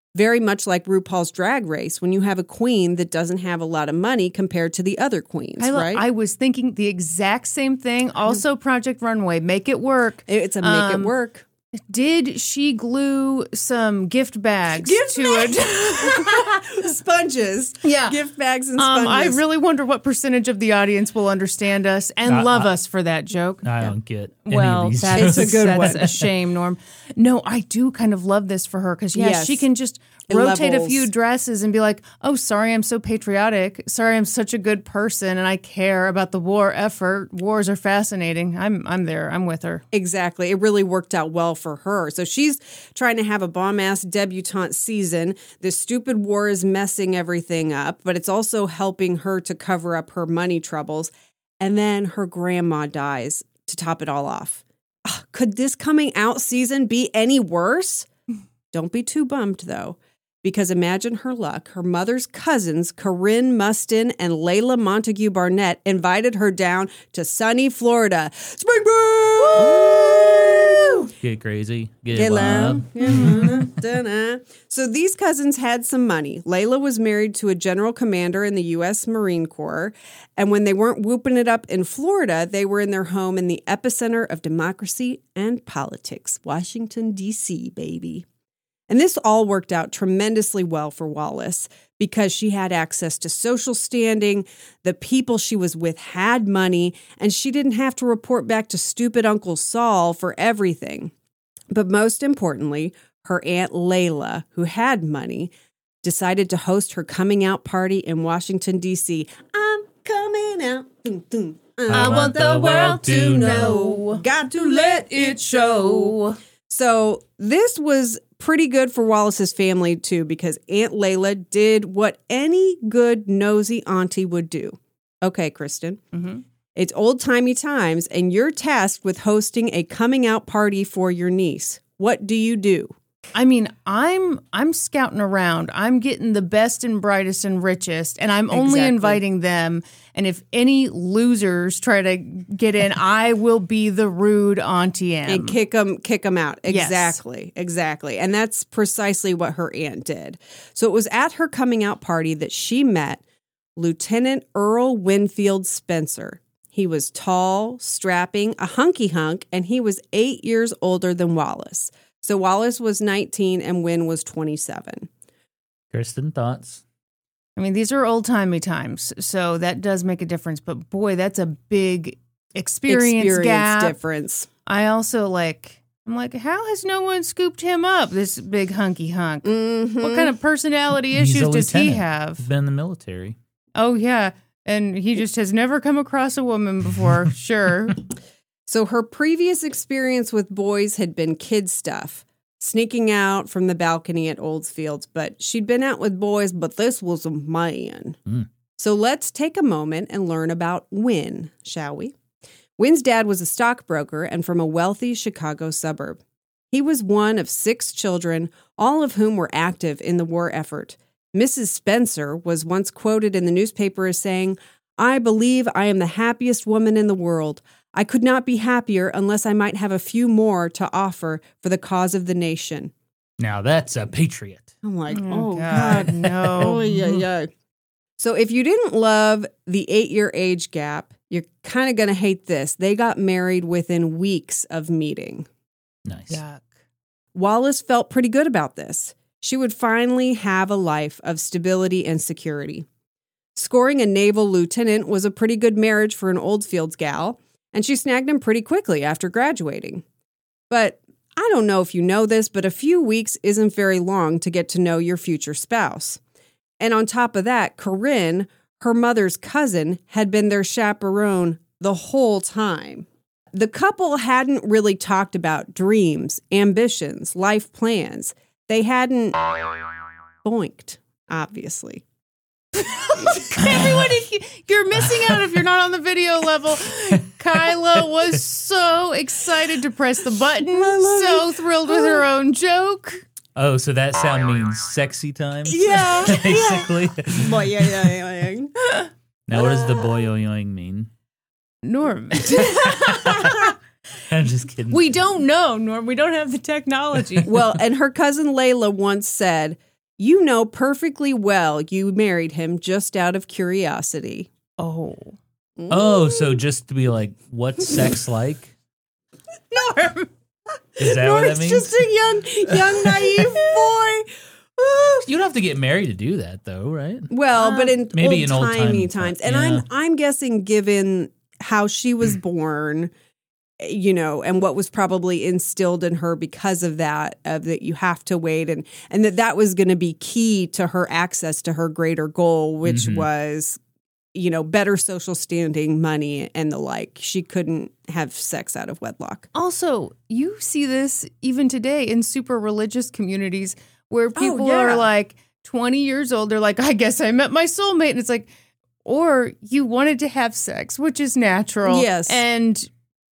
S3: Very much like RuPaul's Drag Race, when you have a queen that doesn't have a lot of money compared to the other queens,
S1: I, lo-
S3: right?
S1: I was thinking the exact same thing. Also, Project Runway, make it work.
S3: It's a make
S1: Um,
S3: it work.
S1: Did she glue some gift bags
S3: Gift
S1: to it?
S3: Sponges.
S1: Yeah.
S3: Gift bags and
S1: Um,
S3: sponges.
S1: I really wonder what percentage of the audience will understand us and
S2: I-
S1: love
S2: I-
S1: us for that joke.
S2: I don't get any
S1: Well,
S2: of these
S1: that's,
S3: It's a good
S1: that's
S3: one.
S1: a shame, Norm. No, I do kind of love this for her because, yeah,
S3: Yes.
S1: she can just
S3: It
S1: rotate
S3: levels.
S1: a few dresses and be like, oh, sorry, I'm so patriotic. Sorry, I'm such a good person and I care about the war effort. Wars are fascinating. I'm I'm there. I'm with her.
S3: Exactly. It really worked out well for her. So she's trying to have a bomb-ass debutante season. This stupid war is messing everything up, but it's also helping her to cover up her money troubles. And then her grandma dies to top it all off. Ugh, could this coming out season be any worse? Don't be too bummed, though, because imagine her luck. Her mother's cousins, Corinne Mustin and Layla Montague Barnett, invited her down to sunny Florida. Spring break!
S2: Get crazy. Get,
S3: Get
S2: wild.
S3: loud. Da-na. So these cousins had some money. Layla was married to a general commander in the U S Marine Corps. And when they weren't whooping it up in Florida, they were in their home in the epicenter of democracy and politics, Washington, D C, baby. And this all worked out tremendously well for Wallace because she had access to social standing, the people she was with had money, and she didn't have to report back to stupid Uncle Saul for everything. But most importantly, her Aunt Layla, who had money, decided to host her coming out party in Washington, D C. I'm coming out. Dun, dun.
S2: I want the world to know.
S3: Got to let it show. So this was pretty good for Wallace's family, too, because Aunt Layla did what any good nosy auntie would do. Okay, Kristen.
S1: Mm-hmm.
S3: It's old-timey times, and you're tasked with hosting a coming-out party for your niece. What do you do?
S1: I mean, I'm I'm scouting around. I'm getting the best and brightest and richest, and I'm only
S3: Exactly.
S1: inviting them. And if any losers try to get in, I will be the rude Auntie M.
S3: And kick them, kick them out.
S1: Yes.
S3: Exactly, exactly. And that's precisely what her aunt did. So it was at her coming out party that she met Lieutenant Earl Winfield Spencer. He was tall, strapping, a hunky hunk, and he was eight years older than Wallace. So Wallace was nineteen and Wynn was twenty-seven.
S2: Kristen, thoughts?
S1: I mean, these are old timey times, so that does make a difference. But boy, that's a big experience,
S3: Experience
S1: gap.
S3: difference.
S1: I also like. I'm like, how has no one scooped him up? This big hunky hunk.
S3: Mm-hmm.
S1: What kind of personality
S2: He's
S1: issues
S2: a
S1: does he
S2: lieutenant.
S1: have?
S2: He's been in the military.
S1: Oh yeah, and he just has never come across a woman before. Sure.
S3: So her previous experience with boys had been kid stuff, sneaking out from the balcony at Oldsfields, but she'd been out with boys, but this was a man.
S2: Mm.
S3: So let's take a moment and learn about Wynn, shall we? Wynn's dad was a stockbroker and from a wealthy Chicago suburb. He was one of six children, all of whom were active in the war effort. Missus Spencer was once quoted in the newspaper as saying, "I believe I am the happiest woman in the world. I could not be happier unless I might have a few more to offer for the cause of the nation."
S2: Now that's a patriot.
S3: I'm like,
S1: Oh,
S3: oh,
S1: God,
S3: God.
S1: no.
S3: Oh, yeah, yeah. So if you didn't love the eight-year age gap, you're kind of going to hate this. They got married within weeks of meeting.
S2: Nice.
S1: Yuck.
S3: Wallace felt pretty good about this. She would finally have a life of stability and security. Scoring a naval lieutenant was a pretty good marriage for an Oldfields gal, and she snagged him pretty quickly after graduating. But I don't know if you know this, but a few weeks isn't very long to get to know your future spouse. And on top of that, Corinne, her mother's cousin, had been their chaperone the whole time. The couple hadn't really talked about dreams, ambitions, life plans. They hadn't boinked, obviously.
S1: Everybody, you're missing out if you're not on the video level. Kyla was so excited to press the button, so thrilled with her own joke.
S2: Oh, so that sound means sexy time?
S3: Yeah,
S2: Basically.
S3: Boy, yeah, yeah, yeah.
S2: Now, what does the boy-yoing mean?
S1: Norm,
S2: I'm just kidding.
S1: we don't know, Norm. We don't have the technology.
S3: Well, and her cousin Layla once said, You know perfectly well you married him just out of curiosity.
S1: Oh.
S2: Oh, so just to be like, what's sex like?
S3: Norm.
S2: Is that what that
S3: Norm's
S2: means?
S3: just a young, young, naive boy.
S2: You don't have to get married to do that, though, right?
S3: Well, but in
S2: Maybe
S3: old
S2: in old
S3: timey
S2: time-
S3: times, and
S2: yeah.
S3: I'm I'm guessing, given how she was born, you know, and what was probably instilled in her because of that, of that you have to wait, and and that that was going to be key to her access to her greater goal, which
S2: Mhm.
S3: was, you know, better social standing, money, and the like. She couldn't have sex out of wedlock.
S1: Also, you see this even today in super religious communities where people
S3: yeah.
S1: are like twenty years old. They're like, I guess I met my soulmate. And it's like, or you wanted to have sex, which is natural.
S3: Yes.
S1: And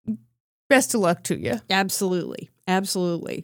S1: best of luck to you.
S3: Absolutely. Absolutely.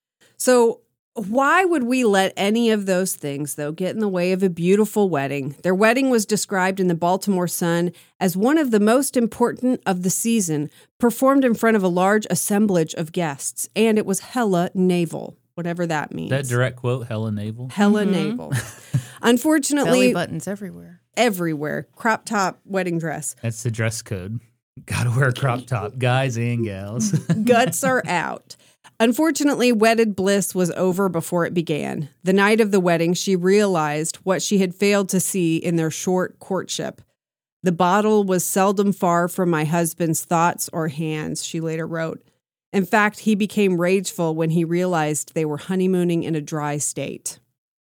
S3: So why would we let any of those things, though, get in the way of a beautiful wedding? Their wedding was described in the Baltimore Sun as one of the most important of the season, performed in front of a large assemblage of guests, and it was hella naval, whatever that means.
S2: That direct quote, hella navel.
S3: Hella naval. Unfortunately,
S1: Belly buttons everywhere.
S3: everywhere. Crop top, wedding dress.
S2: That's the dress code. Gotta wear a crop top, guys and gals.
S3: Guts are out. Unfortunately, wedded bliss was over before it began. The night of the wedding, she realized what she had failed to see in their short courtship. The bottle was seldom far from my husband's thoughts or hands, she later wrote. In fact, he became rageful when he realized they were honeymooning in a dry state.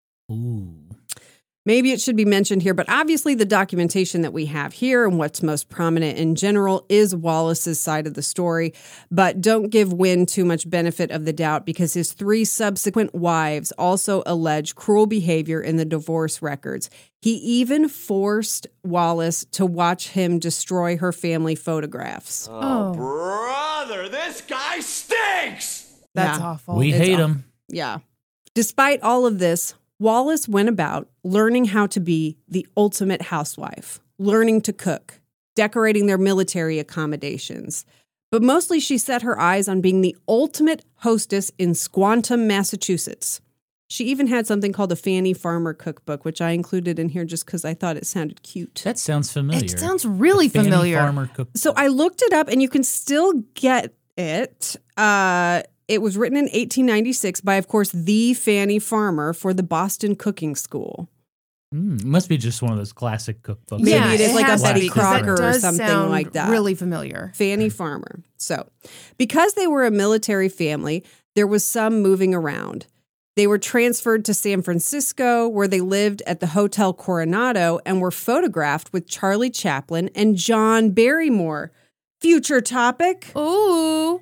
S2: Ooh.
S3: Maybe it should be mentioned here, but obviously the documentation that we have here and what's most prominent in general is Wallace's side of the story. But don't give Wynne too much benefit of the doubt because his three subsequent wives also allege cruel behavior in the divorce records. He even forced Wallace to watch him destroy her family photographs.
S1: Oh,
S4: Brother, this guy stinks!
S1: that's
S3: Yeah.
S1: awful.
S2: We
S3: It's
S2: hate
S3: aw-
S2: him.
S3: Yeah. Despite all of this, Wallace went about learning how to be the ultimate housewife, learning to cook, decorating their military accommodations. But mostly she set her eyes on being the ultimate hostess in Squantum, Massachusetts. She even had something called a Fanny Farmer cookbook, which I included in here just because I thought it sounded cute.
S2: That sounds familiar.
S1: It sounds really
S2: Fanny
S1: familiar.
S2: Farmer cook.
S3: So I looked it up, and you can still get it. Uh, it was written in eighteen ninety-six by, of course, the Fanny Farmer for the Boston Cooking School.
S2: Mm, it must be just one of those classic cookbooks.
S3: Maybe
S1: yeah,
S3: it is like a
S1: has to
S3: Betty
S1: be, 'cause that
S3: Crocker or
S1: does
S3: something
S1: sound
S3: like that.
S1: Really familiar.
S3: Fanny Farmer. So, because they were a military family, there was some moving around. They were transferred to San Francisco, where they lived at the Hotel Coronado and were photographed with Charlie Chaplin and John Barrymore. Future topic.
S1: Ooh.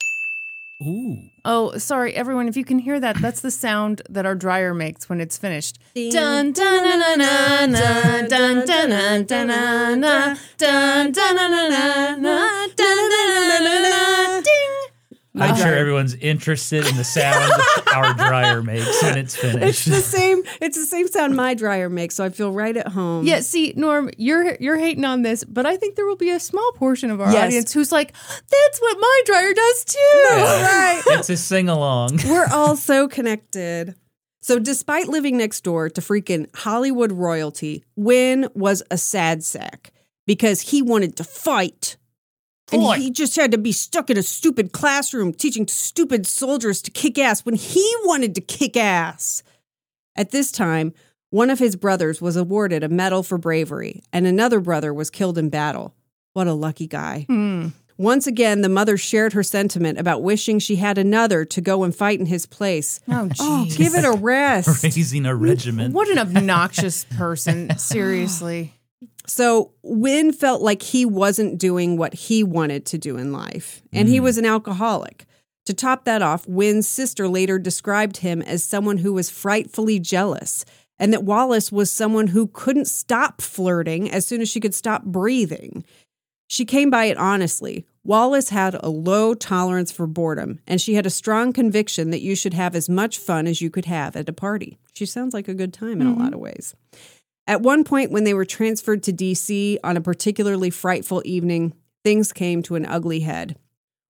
S2: Ooh.
S1: Oh, sorry, everyone. If you can hear that, that's the sound that our dryer makes when it's finished.
S3: Ding.
S1: Dun dun na na na na dun dun na dun na na dun dun na na na na dun dun na na na ding.
S2: I'm sure
S3: dryer.
S2: everyone's interested in the sound our dryer makes when it's
S3: It's
S2: finished.
S3: the same. It's the same sound my dryer makes, so I feel right at home.
S1: Yeah, see, Norm, you're you're hating on this, but I think there will be a small portion of our
S3: Yes.
S1: audience who's like, "That's what my dryer does too."
S3: Right.
S2: It's a sing along.
S3: We're all so connected. So, despite living next door to freaking Hollywood royalty, Wynne was a sad sack because he wanted to fight. And
S2: Boy.
S3: he just had to be stuck in a stupid classroom teaching stupid soldiers to kick ass when he wanted to kick ass. At this time, one of his brothers was awarded a medal for bravery, and another brother was killed in battle. What a lucky guy.
S1: Hmm.
S3: Once again, the mother shared her sentiment about wishing she had another to go and fight in his place.
S1: Oh,
S3: Oh,
S1: jeez.
S3: give it a rest.
S2: Raising a regiment.
S1: What an obnoxious person. Seriously.
S3: So Wynne felt like he wasn't doing what he wanted to do in life, and he was an alcoholic. To top that off, Wynne's sister later described him as someone who was frightfully jealous, and that Wallace was someone who couldn't stop flirting as soon as she could stop breathing. She came by it honestly. Wallace had a low tolerance for boredom, and she had a strong conviction that you should have as much fun as you could have at a party. She sounds like a good time in a lot of ways. At one point, when they were transferred to D C on a particularly frightful evening, things came to an ugly head.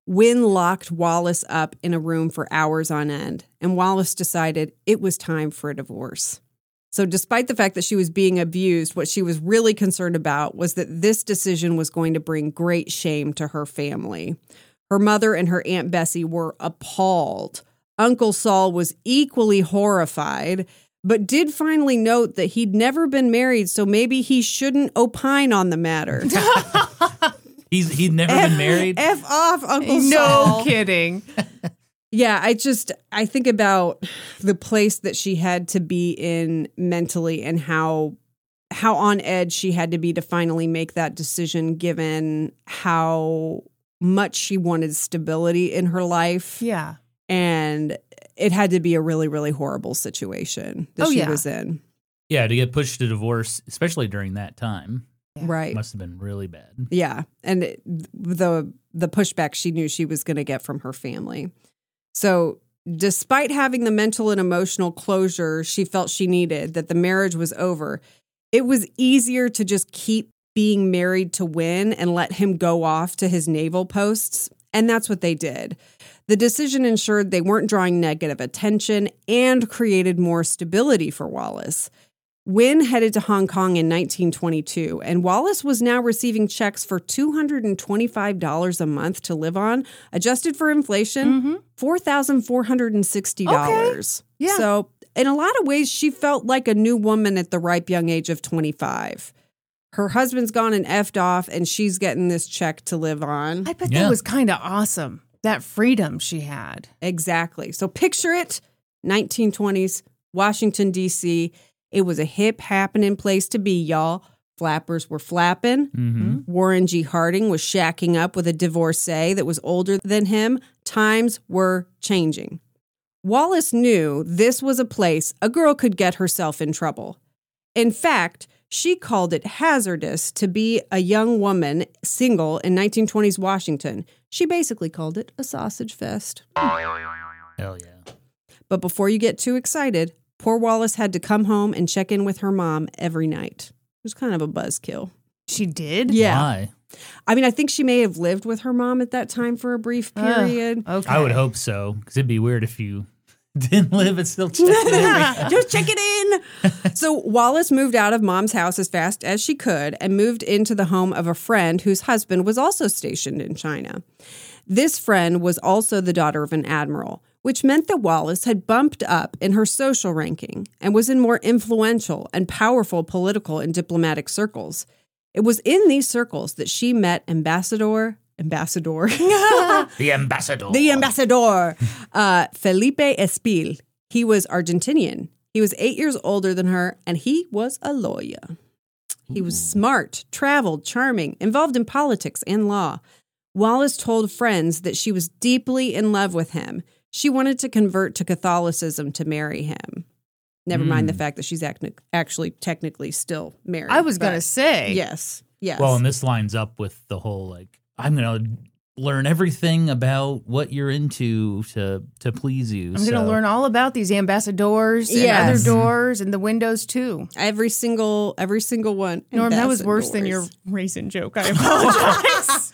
S3: Wynn locked Wallace up in a room for hours on end, and Wallace decided it was time for a divorce. So despite the fact that she was being abused, what she was really concerned about was that this decision was going to bring great shame to her family. Her mother and her Aunt Bessie were appalled. Uncle Saul was equally horrified, but did finally note that he'd never been married, so maybe he shouldn't opine on the matter.
S2: He's He'd never
S3: F,
S2: been married?
S3: F off, Uncle
S1: No
S3: Saul.
S1: kidding.
S3: Yeah, I just, I think about the place that she had to be in mentally and how how on edge she had to be to finally make that decision, given how much she wanted stability in her life.
S1: Yeah.
S3: And it had to be a really, really horrible situation that
S1: Oh,
S3: she
S1: yeah.
S3: was in.
S2: Yeah, to get pushed to divorce, especially during that time,
S1: Yeah.
S3: Right.
S2: must have been really bad.
S3: Yeah. And it, the the pushback she knew she was going to get from her family. So despite having the mental and emotional closure she felt she needed, that the marriage was over, it was easier to just keep being married to Wynn and let him go off to his naval posts. And that's what they did. The decision ensured they weren't drawing negative attention and created more stability for Wallace. Wynn headed to Hong Kong in nineteen twenty-two, and Wallace was now receiving checks for two hundred twenty-five dollars a month to live on, adjusted for inflation,
S1: Mm-hmm.
S3: four thousand four hundred sixty dollars.
S1: Okay. Yeah.
S3: So in a lot of ways, she felt like a new woman at the ripe young age of twenty-five. Her husband's gone and effed off, and she's getting this check to live on.
S1: I bet
S2: Yeah.
S1: that was kind of awesome. That freedom she had.
S3: Exactly. So picture it, nineteen twenties, Washington, D C It was a hip happening place to be, y'all. Flappers were flapping.
S2: Mm-hmm.
S3: Warren G. Harding was shacking up with a divorcee that was older than him. Times were changing. Wallace knew this was a place a girl could get herself in trouble. In fact, she called it hazardous to be a young woman single in nineteen twenties Washington. She basically called it a sausage fest.
S2: Hell yeah.
S3: But before you get too excited, poor Wallace had to come home and check in with her mom every night. It was kind of a buzzkill.
S1: She did?
S3: Yeah.
S2: Why?
S3: I mean, I think she may have lived with her mom at that time for a brief period.
S1: Oh, okay.
S2: I would hope so, because it'd be weird if you didn't live and still checked in every night.
S3: Just check it in. So Wallace moved out of mom's house as fast as she could and moved into the home of a friend whose husband was also stationed in China. This friend was also the daughter of an admiral, which meant that Wallace had bumped up in her social ranking and was in more influential and powerful political and diplomatic circles. It was in these circles that she met Ambassador, Ambassador,
S2: The ambassador.
S3: the ambassador, uh, Felipe Espil. He was Argentinian. He was eight years older than her, and he was a lawyer. He was smart, traveled, charming, involved in politics and law. Wallace told friends that she was deeply in love with him. She wanted to convert to Catholicism to marry him. Never mind the fact that she's act- actually technically still married.
S1: I was going to
S3: but
S1: say.
S3: Yes, yes.
S2: Well, and this lines up with the whole, like, I'm going to learn everything about what you're into to to please you.
S1: I'm going to learn all about these ambassadors and
S3: Yes.
S1: other doors and the windows, too.
S3: every single, every single one.
S1: Norm, that was worse than your
S3: Ambassadors.
S1: raisin joke. I apologize.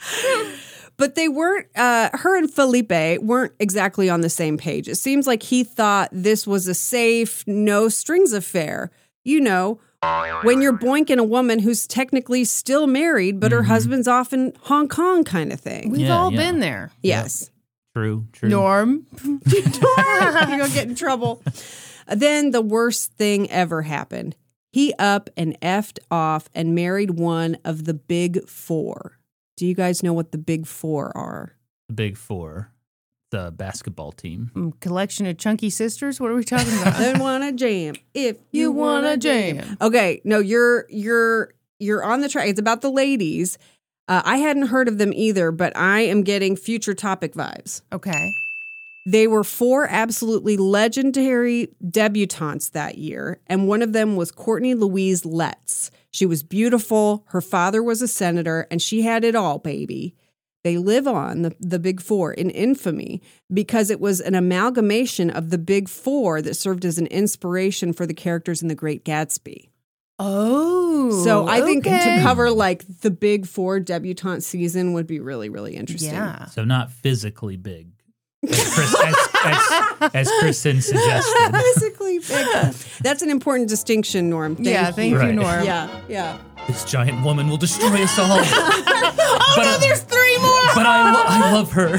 S3: But they weren't, uh, her and Felipe weren't exactly on the same page. It seems like he thought this was a safe, no strings affair. You know, when you're boinking a woman who's technically still married, but her husband's off in Hong Kong kind of thing.
S1: We've
S2: Yeah,
S1: all
S2: yeah.
S1: been there.
S3: Yes.
S2: True, true.
S1: Norm.
S3: You're going to get in trouble. Then the worst thing ever happened. He up and effed off and married one of the big four. Do you guys know what the big four are?
S2: The Big Four, the basketball team.
S1: Mm, Collection of chunky sisters? What are we talking about?
S3: Then wanna jam if you,
S1: You
S3: wanna
S1: wanna
S3: jam.
S1: jam.
S3: Okay, no, you're you're you're on the track. It's about the ladies. Uh, I hadn't heard of them either, but I am getting future topic vibes.
S1: Okay.
S3: They were four absolutely legendary debutantes that year, and one of them was Courtney Louise Letts. She was beautiful, her father was a senator, and she had it all, baby. They live on, the, the Big Four, in infamy because it was an amalgamation of the Big Four that served as an inspiration for the characters in The Great Gatsby.
S1: Oh.
S3: So I think
S1: okay.
S3: to cover like the big four debutante season would be really, really interesting.
S1: Yeah.
S2: So not physically big, as, Chris, as, as, as Kristen suggested.
S3: Physically big. That's an important distinction, Norm. Thank
S1: yeah,
S3: you.
S1: thank
S2: Right.
S1: you, Norm.
S3: Yeah, yeah.
S2: This giant woman will destroy us all.
S1: Oh,
S2: But-
S1: no, there's three more.
S2: But I, lo- I love her.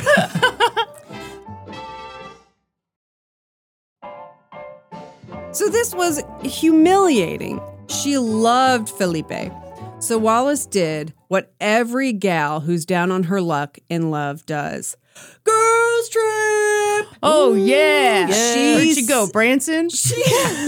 S3: So this was humiliating. She loved Felipe. So Wallace did what every gal who's down on her luck in love does. Girls trip!
S1: Oh, yeah. Where'd
S3: She's-
S1: she go, Branson?
S3: She,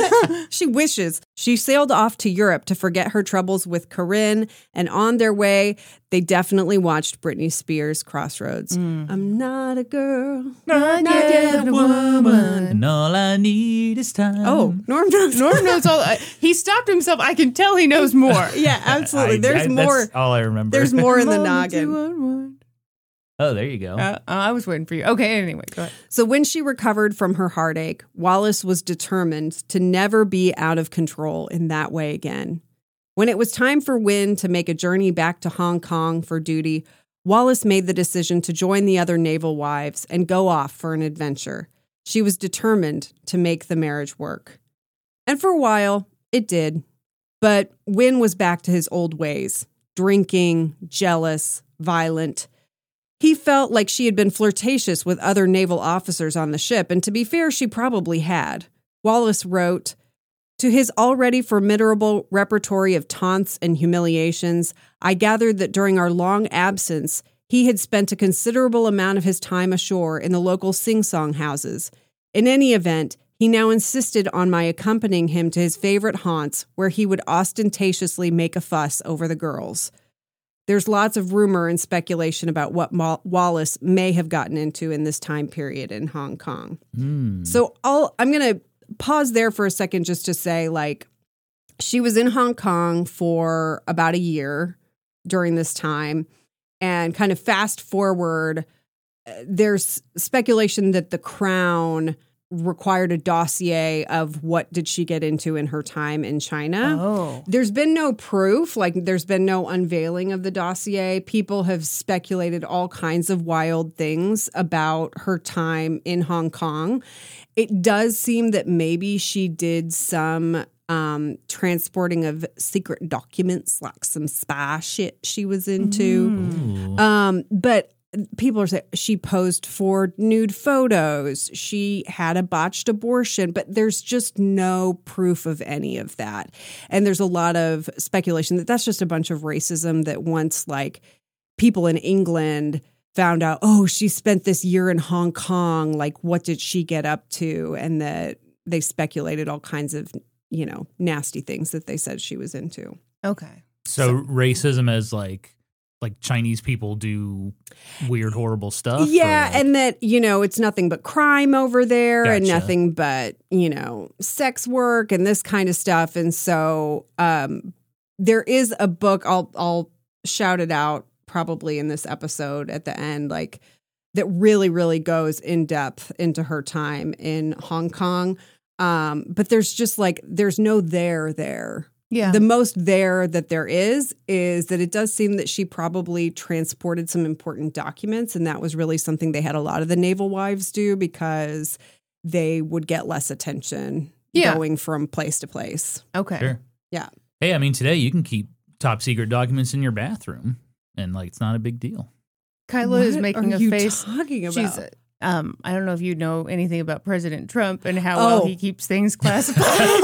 S3: she wishes. She sailed off to Europe to forget her troubles with Corinne, and on their way, they definitely watched Britney Spears' Crossroads. I'm not a girl,
S1: Not yet a woman.
S2: And all I need is time.
S3: Oh, Norm knows.
S1: Norm knows all. Uh, he stopped himself. I can tell he knows more.
S3: Yeah, absolutely.
S2: I-
S3: There's
S2: I-
S3: more.
S2: That's all I remember.
S3: There's more in the
S1: One,
S3: noggin.
S1: two, one, one.
S2: Oh, there you go.
S1: Uh, I was waiting for you. Okay, anyway, go ahead.
S3: So when she recovered from her heartache, Wallace was determined to never be out of control in that way again. When it was time for Wynne to make a journey back to Hong Kong for duty, Wallace made the decision to join the other naval wives and go off for an adventure. She was determined to make the marriage work. And for a while, it did. But Wynne was back to his old ways, drinking, jealous, violent. He felt like she had been flirtatious with other naval officers on the ship, and to be fair, she probably had. Wallace wrote, "To his already formidable repertory of taunts and humiliations, I gathered that during our long absence, he had spent a considerable amount of his time ashore in the local sing-song houses. In any event, he now insisted on my accompanying him to his favorite haunts, where he would ostentatiously make a fuss over the girls." There's lots of rumor and speculation about what Ma- Wallace may have gotten into in this time period in Hong Kong.
S2: Mm.
S3: So I'll, I'm going to pause there for a second just to say, like, she was in Hong Kong for about a year during this time, and kind of fast forward, uh, there's speculation that the Crown required a dossier of what did she get into in her time in China.
S1: Oh.
S3: There's been no proof, like there's been no unveiling of the dossier. People have speculated all kinds of wild things about her time in Hong Kong. It does seem that maybe she did some um, transporting of secret documents, like some spy shit she was into.
S2: Ooh.
S3: Um, but people are saying she posed for nude photos. She had a botched abortion, but there's just no proof of any of that. And there's a lot of speculation that that's just a bunch of racism that once like people in England found out, oh, she spent this year in Hong Kong. Like, what did she get up to? And that they speculated all kinds of, you know, nasty things that they said she was into.
S1: Okay.
S2: So racism as like like Chinese people do weird, horrible stuff?
S3: Yeah,
S2: or like-
S3: and that, you know, it's nothing but crime over there and
S2: Gotcha.
S3: nothing but, you know, sex work and this kind of stuff. And so um, there is a book, I'll I'll shout it out probably in this episode at the end, like that really, really goes in depth into her time in Hong Kong. Um, but there's just like, there's no there there.
S1: Yeah.
S3: The most there that there is is that it does seem that she probably transported some important documents, and that was really something they had a lot of the naval wives do because they would get less attention
S1: Yeah.
S3: going from place to place.
S1: okay.
S2: Sure.
S3: Yeah.
S2: Hey, I mean, today you can keep top secret documents in your bathroom, and like it's not a big deal.
S1: Kyla is
S3: What
S1: making
S3: are
S1: a
S3: you
S1: face.
S3: talking about?
S1: She's, uh, um, I don't know if you know anything about President Trump and how
S3: Oh.
S1: well he keeps things classified.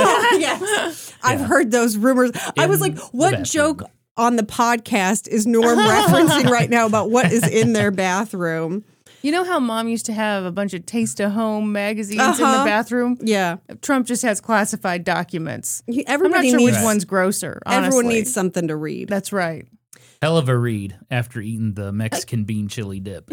S3: Yes. I've
S2: Yeah.
S3: heard those rumors. I was
S2: In
S3: like,
S2: the
S3: what
S2: bathroom.
S3: joke on the podcast is Norm referencing right now about what is in their bathroom?
S1: You know how Mom used to have a bunch of Taste of Home magazines in the
S3: Uh-huh.
S1: bathroom?
S3: Yeah.
S1: Trump just has classified documents.
S3: He-
S1: I'm not
S3: Everybody
S1: sure
S3: needs
S1: which one's grosser. Honestly.
S3: everyone needs something to read.
S1: That's right.
S2: Hell of a read after eating the Mexican bean chili dip.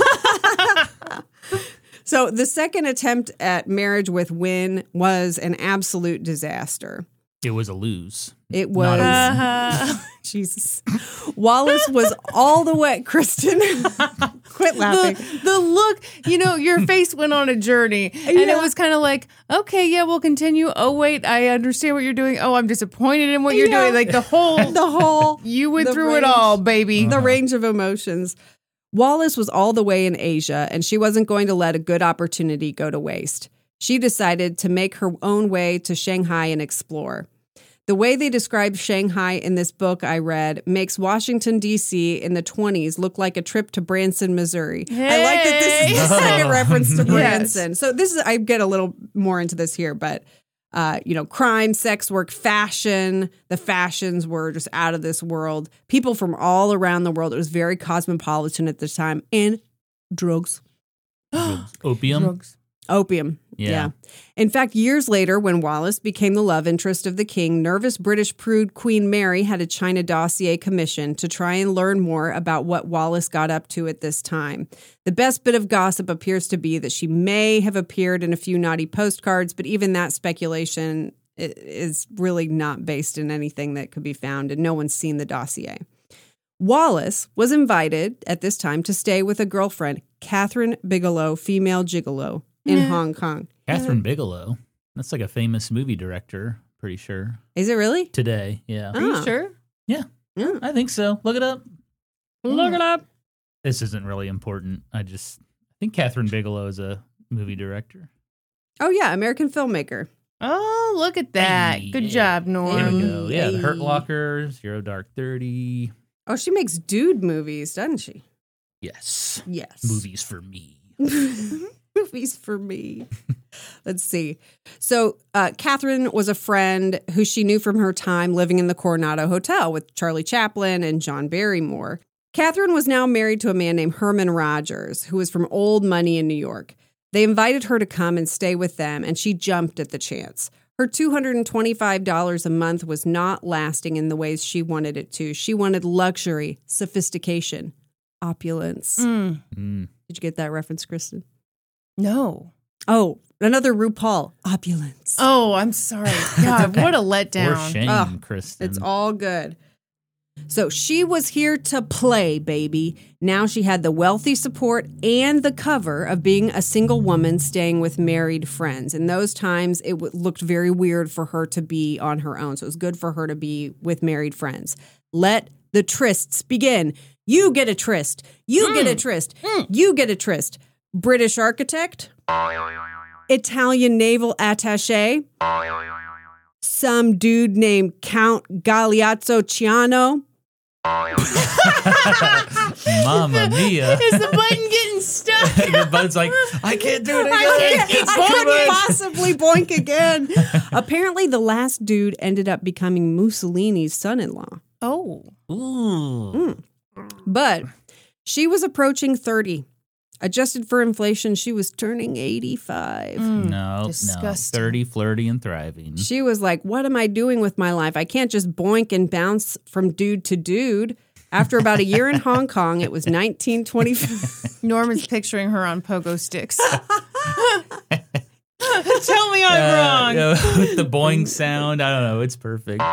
S3: So the second attempt at marriage with Wynne was an absolute disaster.
S2: It was a lose.
S3: It
S2: Not
S3: was
S2: a win.
S1: Uh-huh.
S3: Jesus. Wallace was all the way, Kristen. Quit laughing.
S1: The, the look, you know, your face went on a journey, and
S3: Yeah.
S1: it was kind of like, okay, yeah, we'll continue. Oh, wait, I understand what you're doing. Oh, I'm disappointed in what you're
S3: Yeah.
S1: doing. Like the whole,
S3: The whole
S1: you went
S3: the
S1: through
S3: range-
S1: it all, baby.
S3: the range of emotions. Wallace was all the way in Asia, and she wasn't going to let a good opportunity go to waste. She decided to make her own way to Shanghai and explore. The way they describe Shanghai in this book I read makes Washington, D C in the twenties look like a trip to Branson, Missouri. I like that this is the
S2: Hey.
S3: second reference to
S1: Yes.
S3: Branson. So this is, I get a little more into this here, but uh, you know, crime, sex work, fashion. The fashions were just out of this world. People from all around the world. It was very cosmopolitan at the time. And drugs.
S2: Opium.
S1: Drugs.
S3: Opium.
S2: Yeah.
S3: Yeah. In fact, years later, when Wallace became the love interest of the king, nervous British prude Queen Mary had a China dossier commissioned to try and learn more about what Wallace got up to at this time. The best bit of gossip appears to be that she may have appeared in a few naughty postcards, but even that speculation i- is really not based in anything that could be found, and no one's seen the dossier. Wallace was invited at this time to stay with a girlfriend, Catherine Bigelow, female gigolo, in Hong Kong.
S2: Catherine Bigelow. That's like a famous movie director, pretty sure.
S3: Is it really?
S2: Today, yeah.
S1: Are you
S3: Ah.
S1: sure?
S2: Yeah,
S3: Yeah.
S2: I think so. Look it up.
S3: Look it up.
S2: This isn't really important. I just I think Catherine Bigelow is a movie director.
S3: Oh, yeah, American filmmaker.
S1: Oh, look at that.
S2: Hey,
S1: Good
S2: yeah.
S1: job,
S2: There
S1: Norm.
S2: we go. Yeah, The Hurt
S3: Hey.
S2: Locker, Zero Dark Thirty.
S3: Oh, she makes dude movies, doesn't she?
S2: Yes.
S3: Yes.
S2: Movies for me.
S3: Movies for me. Let's see. So, uh, Catherine was a friend who she knew from her time living in the Coronado Hotel with Charlie Chaplin and John Barrymore. Catherine was now married to a man named Herman Rogers, who was from old money in New York. They invited her to come and stay with them, and she jumped at the chance. Her two hundred twenty-five dollars a month was not lasting in the ways she wanted it to. She wanted luxury, sophistication, opulence.
S1: Mm,
S2: Mm.
S3: Did you get that reference, Kristen?
S1: no.
S3: Oh, another RuPaul, opulence.
S1: Oh, I'm sorry. God, what a
S2: Or
S1: letdown.
S2: shame,
S3: Oh,
S2: Kristen.
S3: It's all good. So she was here to play, baby. Now she had the wealthy support and the cover of being a single woman staying with married friends. In those times, it w- looked very weird for her to be on her own. So it was good for her to be with married friends. Let the trysts begin. You get a tryst. You get a tryst. You get a tryst. British architect. Italian naval attaché. Some dude named Count Galeazzo Ciano.
S2: Mamma mia.
S1: Is the button getting stuck?
S2: The bud's like, I can't do it again.
S3: I can't,
S2: It's
S3: I
S2: too
S3: couldn't
S2: much.
S3: possibly boink again. Apparently, the last dude ended up becoming Mussolini's son-in-law.
S1: Oh.
S2: Ooh.
S3: But she was approaching thirty. Adjusted for inflation, she was turning eighty-five.
S1: Mm,
S2: No,
S1: disgusting.
S2: no. thirty, flirty, and thriving.
S3: She was like, what am I doing with my life? I can't just boink and bounce from dude to dude. After about a year in Hong Kong, it was nineteen twenty-five.
S1: Norman's picturing her on pogo sticks. Tell me I'm
S2: Uh,
S1: wrong.
S2: yeah, with the boing sound. I don't know. It's perfect.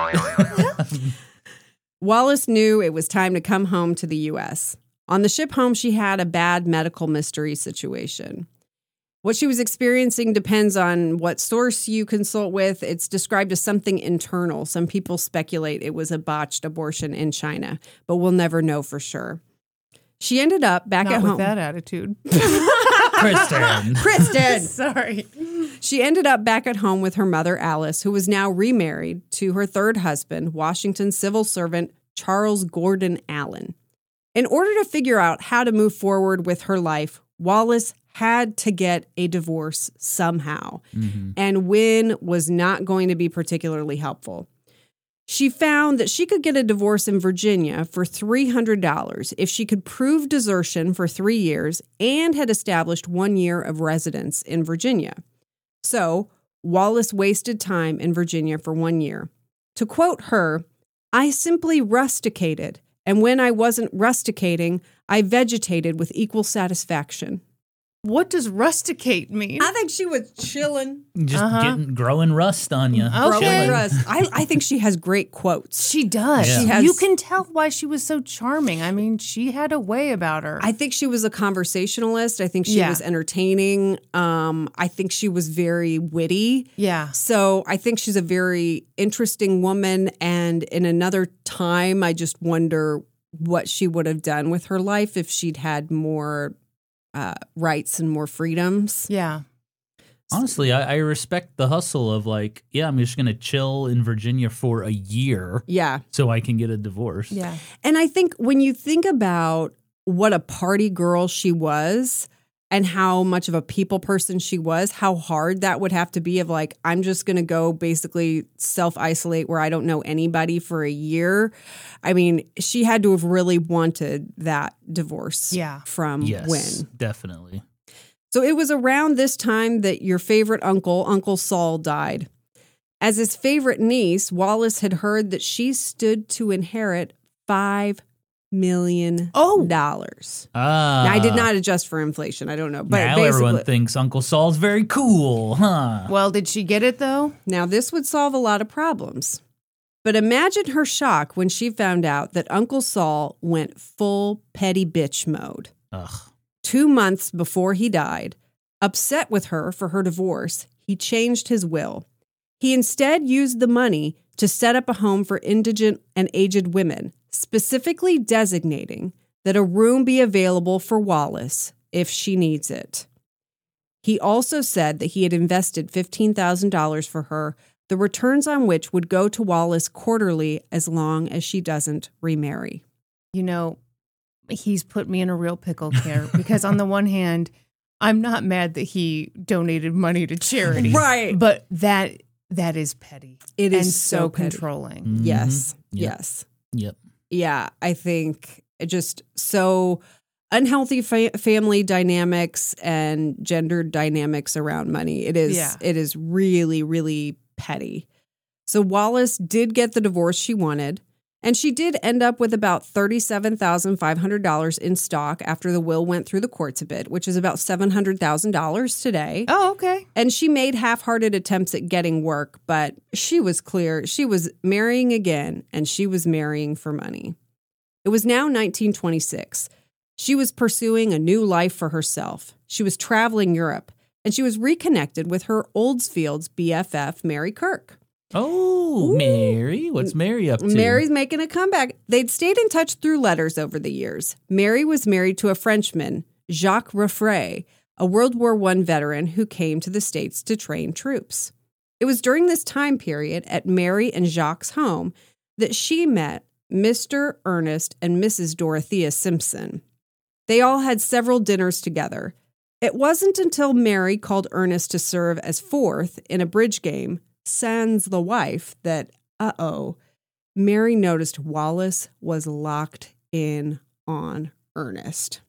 S3: Wallace knew it was time to come home to the U S. On the ship home, she had a bad medical mystery situation. What she was experiencing depends on what source you consult with. It's described as something internal. Some people speculate it was a botched abortion in China, but we'll never know for sure. She ended up back
S1: Not
S3: at
S1: with
S3: home.
S1: that attitude.
S2: Kristen.
S3: Kristen!
S1: Sorry.
S3: She ended up back at home with her mother, Alice, who was now remarried to her third husband, Washington civil servant Charles Gordon Allen. In order to figure out how to move forward with her life, Wallace had to get a divorce somehow,
S2: Mhm.
S3: and Wynne was not going to be particularly helpful. She found that she could get a divorce in Virginia for three hundred dollars if she could prove desertion for three years and had established one year of residence in Virginia. So, Wallace wasted time in Virginia for one year. To quote her, I simply rusticated, and when I wasn't rusticating, I vegetated with equal satisfaction.
S1: What does rusticate mean?
S3: I think she was chilling.
S2: Just
S1: Uh-huh.
S2: getting growing rust on you.
S1: Okay.
S3: Growing rust. I, I think she has great quotes.
S1: She does.
S2: Yeah.
S3: She has-
S1: You can tell why she was so charming. I mean, she had a way about her.
S3: I think she was a conversationalist. I think she
S1: Yeah.
S3: was entertaining. Um, I think she was very witty.
S1: yeah.
S3: So I think she's a very interesting woman. And in another time, I just wonder what she would have done with her life if she'd had more uh, rights and more freedoms.
S1: Yeah.
S2: Honestly, I, I respect the hustle of like, yeah, I'm just going to chill in Virginia for a year
S3: Yeah.
S2: so I can get a divorce.
S1: Yeah.
S3: And I think when you think about what a party girl she was and how much of a people person she was, how hard that would have to be of like, I'm just going to go basically self-isolate where I don't know anybody for a year. I mean, she had to have really wanted that divorce
S1: Yeah.
S3: from
S2: Yes,
S3: Wynn.
S2: definitely.
S3: So it was around this time that your favorite uncle, Uncle Saul, died. As his favorite niece, Wallace had heard that she stood to inherit five million
S1: Oh.
S3: dollars.
S2: Ah,
S3: Now, I did not adjust for inflation. I don't know, but
S2: now
S3: basically,
S2: everyone thinks Uncle Saul's very cool, huh?
S1: Well, did she get it though?
S3: now this would solve a lot of problems. But imagine her shock when she found out that Uncle Saul went full petty bitch mode.
S2: Ugh.
S3: Two months before he died, upset with her for her divorce, he changed his will. He instead used the money to set up a home for indigent and aged women, specifically designating that a room be available for Wallace if she needs it. He also said that he had invested fifteen thousand dollars for her, the returns on which would go to Wallace quarterly as long as she doesn't remarry.
S1: You know, he's put me in a real pickle here because on the one hand, I'm not mad that he donated money to charity.
S3: Right.
S1: But that that is petty.
S3: It
S1: and
S3: is
S1: so,
S3: so petty.
S1: controlling.
S2: Mhm.
S3: Yes,
S2: Yep.
S3: yes.
S2: Yep.
S3: Yeah, I think it just so unhealthy fa- family dynamics and gender dynamics around money. It is
S1: Yeah.
S3: it is really really petty. So Wallace did get the divorce she wanted, and she did end up with about thirty-seven thousand five hundred dollars in stock after the will went through the courts a bit, which is about seven hundred thousand dollars today.
S1: Oh, okay.
S3: And she made half-hearted attempts at getting work, but she was clear she was marrying again, and she was marrying for money. It was now nineteen twenty-six. She was pursuing a new life for herself. She was traveling Europe, and she was reconnected with her Oldsfields B F F, Mary Kirk.
S2: Oh, Mary. What's Mary up to?
S3: Mary's making a comeback. They'd stayed in touch through letters over the years. Mary was married to a Frenchman, Jacques Raffray, a World War One veteran who came to the States to train troops. It was during this time period at Mary and Jacques' home that she met Mister Ernest and Missus Dorothea Simpson. They all had several dinners together. It wasn't until Mary called Ernest to serve as fourth in a bridge game, sans the wife, that, uh-oh, Mary noticed Wallace was locked in on Ernest.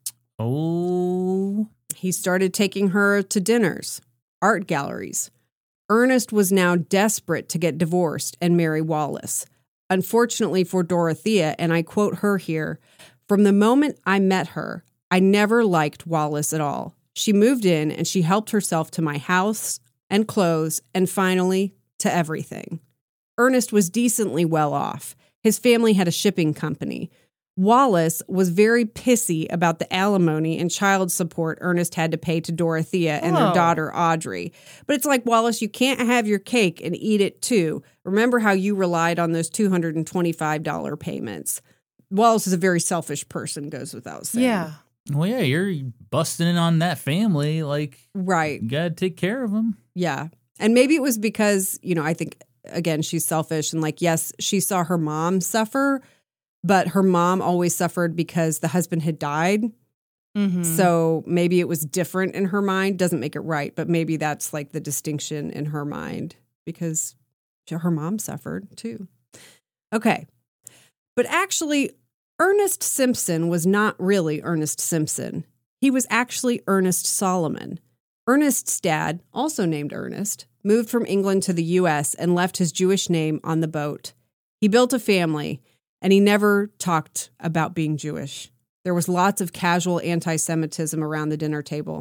S2: Oh.
S3: He started taking her to dinners, art galleries. Ernest was now desperate to get divorced and marry Wallace. Unfortunately for Dorothea, and I quote her here, "From the moment I met her, I never liked Wallace at all. She moved in and she helped herself to my house and clothes and finally to everything." Ernest was decently well off. His family had a shipping company. Wallace was very pissy about the alimony and child support Ernest had to pay to Dorothea and their
S1: Oh.
S3: daughter, Audrey. But it's like, Wallace, you can't have your cake and eat it too. Remember how you relied on those two hundred twenty-five dollars payments. Wallace is a very selfish person, goes without saying.
S1: Yeah.
S2: Well, yeah, you're busting in on that family. Like,
S3: Right.
S2: you got to take care of them.
S3: Yeah. And maybe it was because, you know, I think, again, she's selfish and like, yes, she saw her mom suffer, but her mom always suffered because the husband had died.
S1: Mm-hmm.
S3: So maybe it was different in her mind. Doesn't make it right, but maybe that's like the distinction in her mind because her mom suffered too. Okay. But actually, Ernest Simpson was not really Ernest Simpson. He was actually Ernest Solomon. Ernest's dad, also named Ernest, moved from England to the U S and left his Jewish name on the boat. He built a family, and he never talked about being Jewish. There was lots of casual anti-Semitism around the dinner table.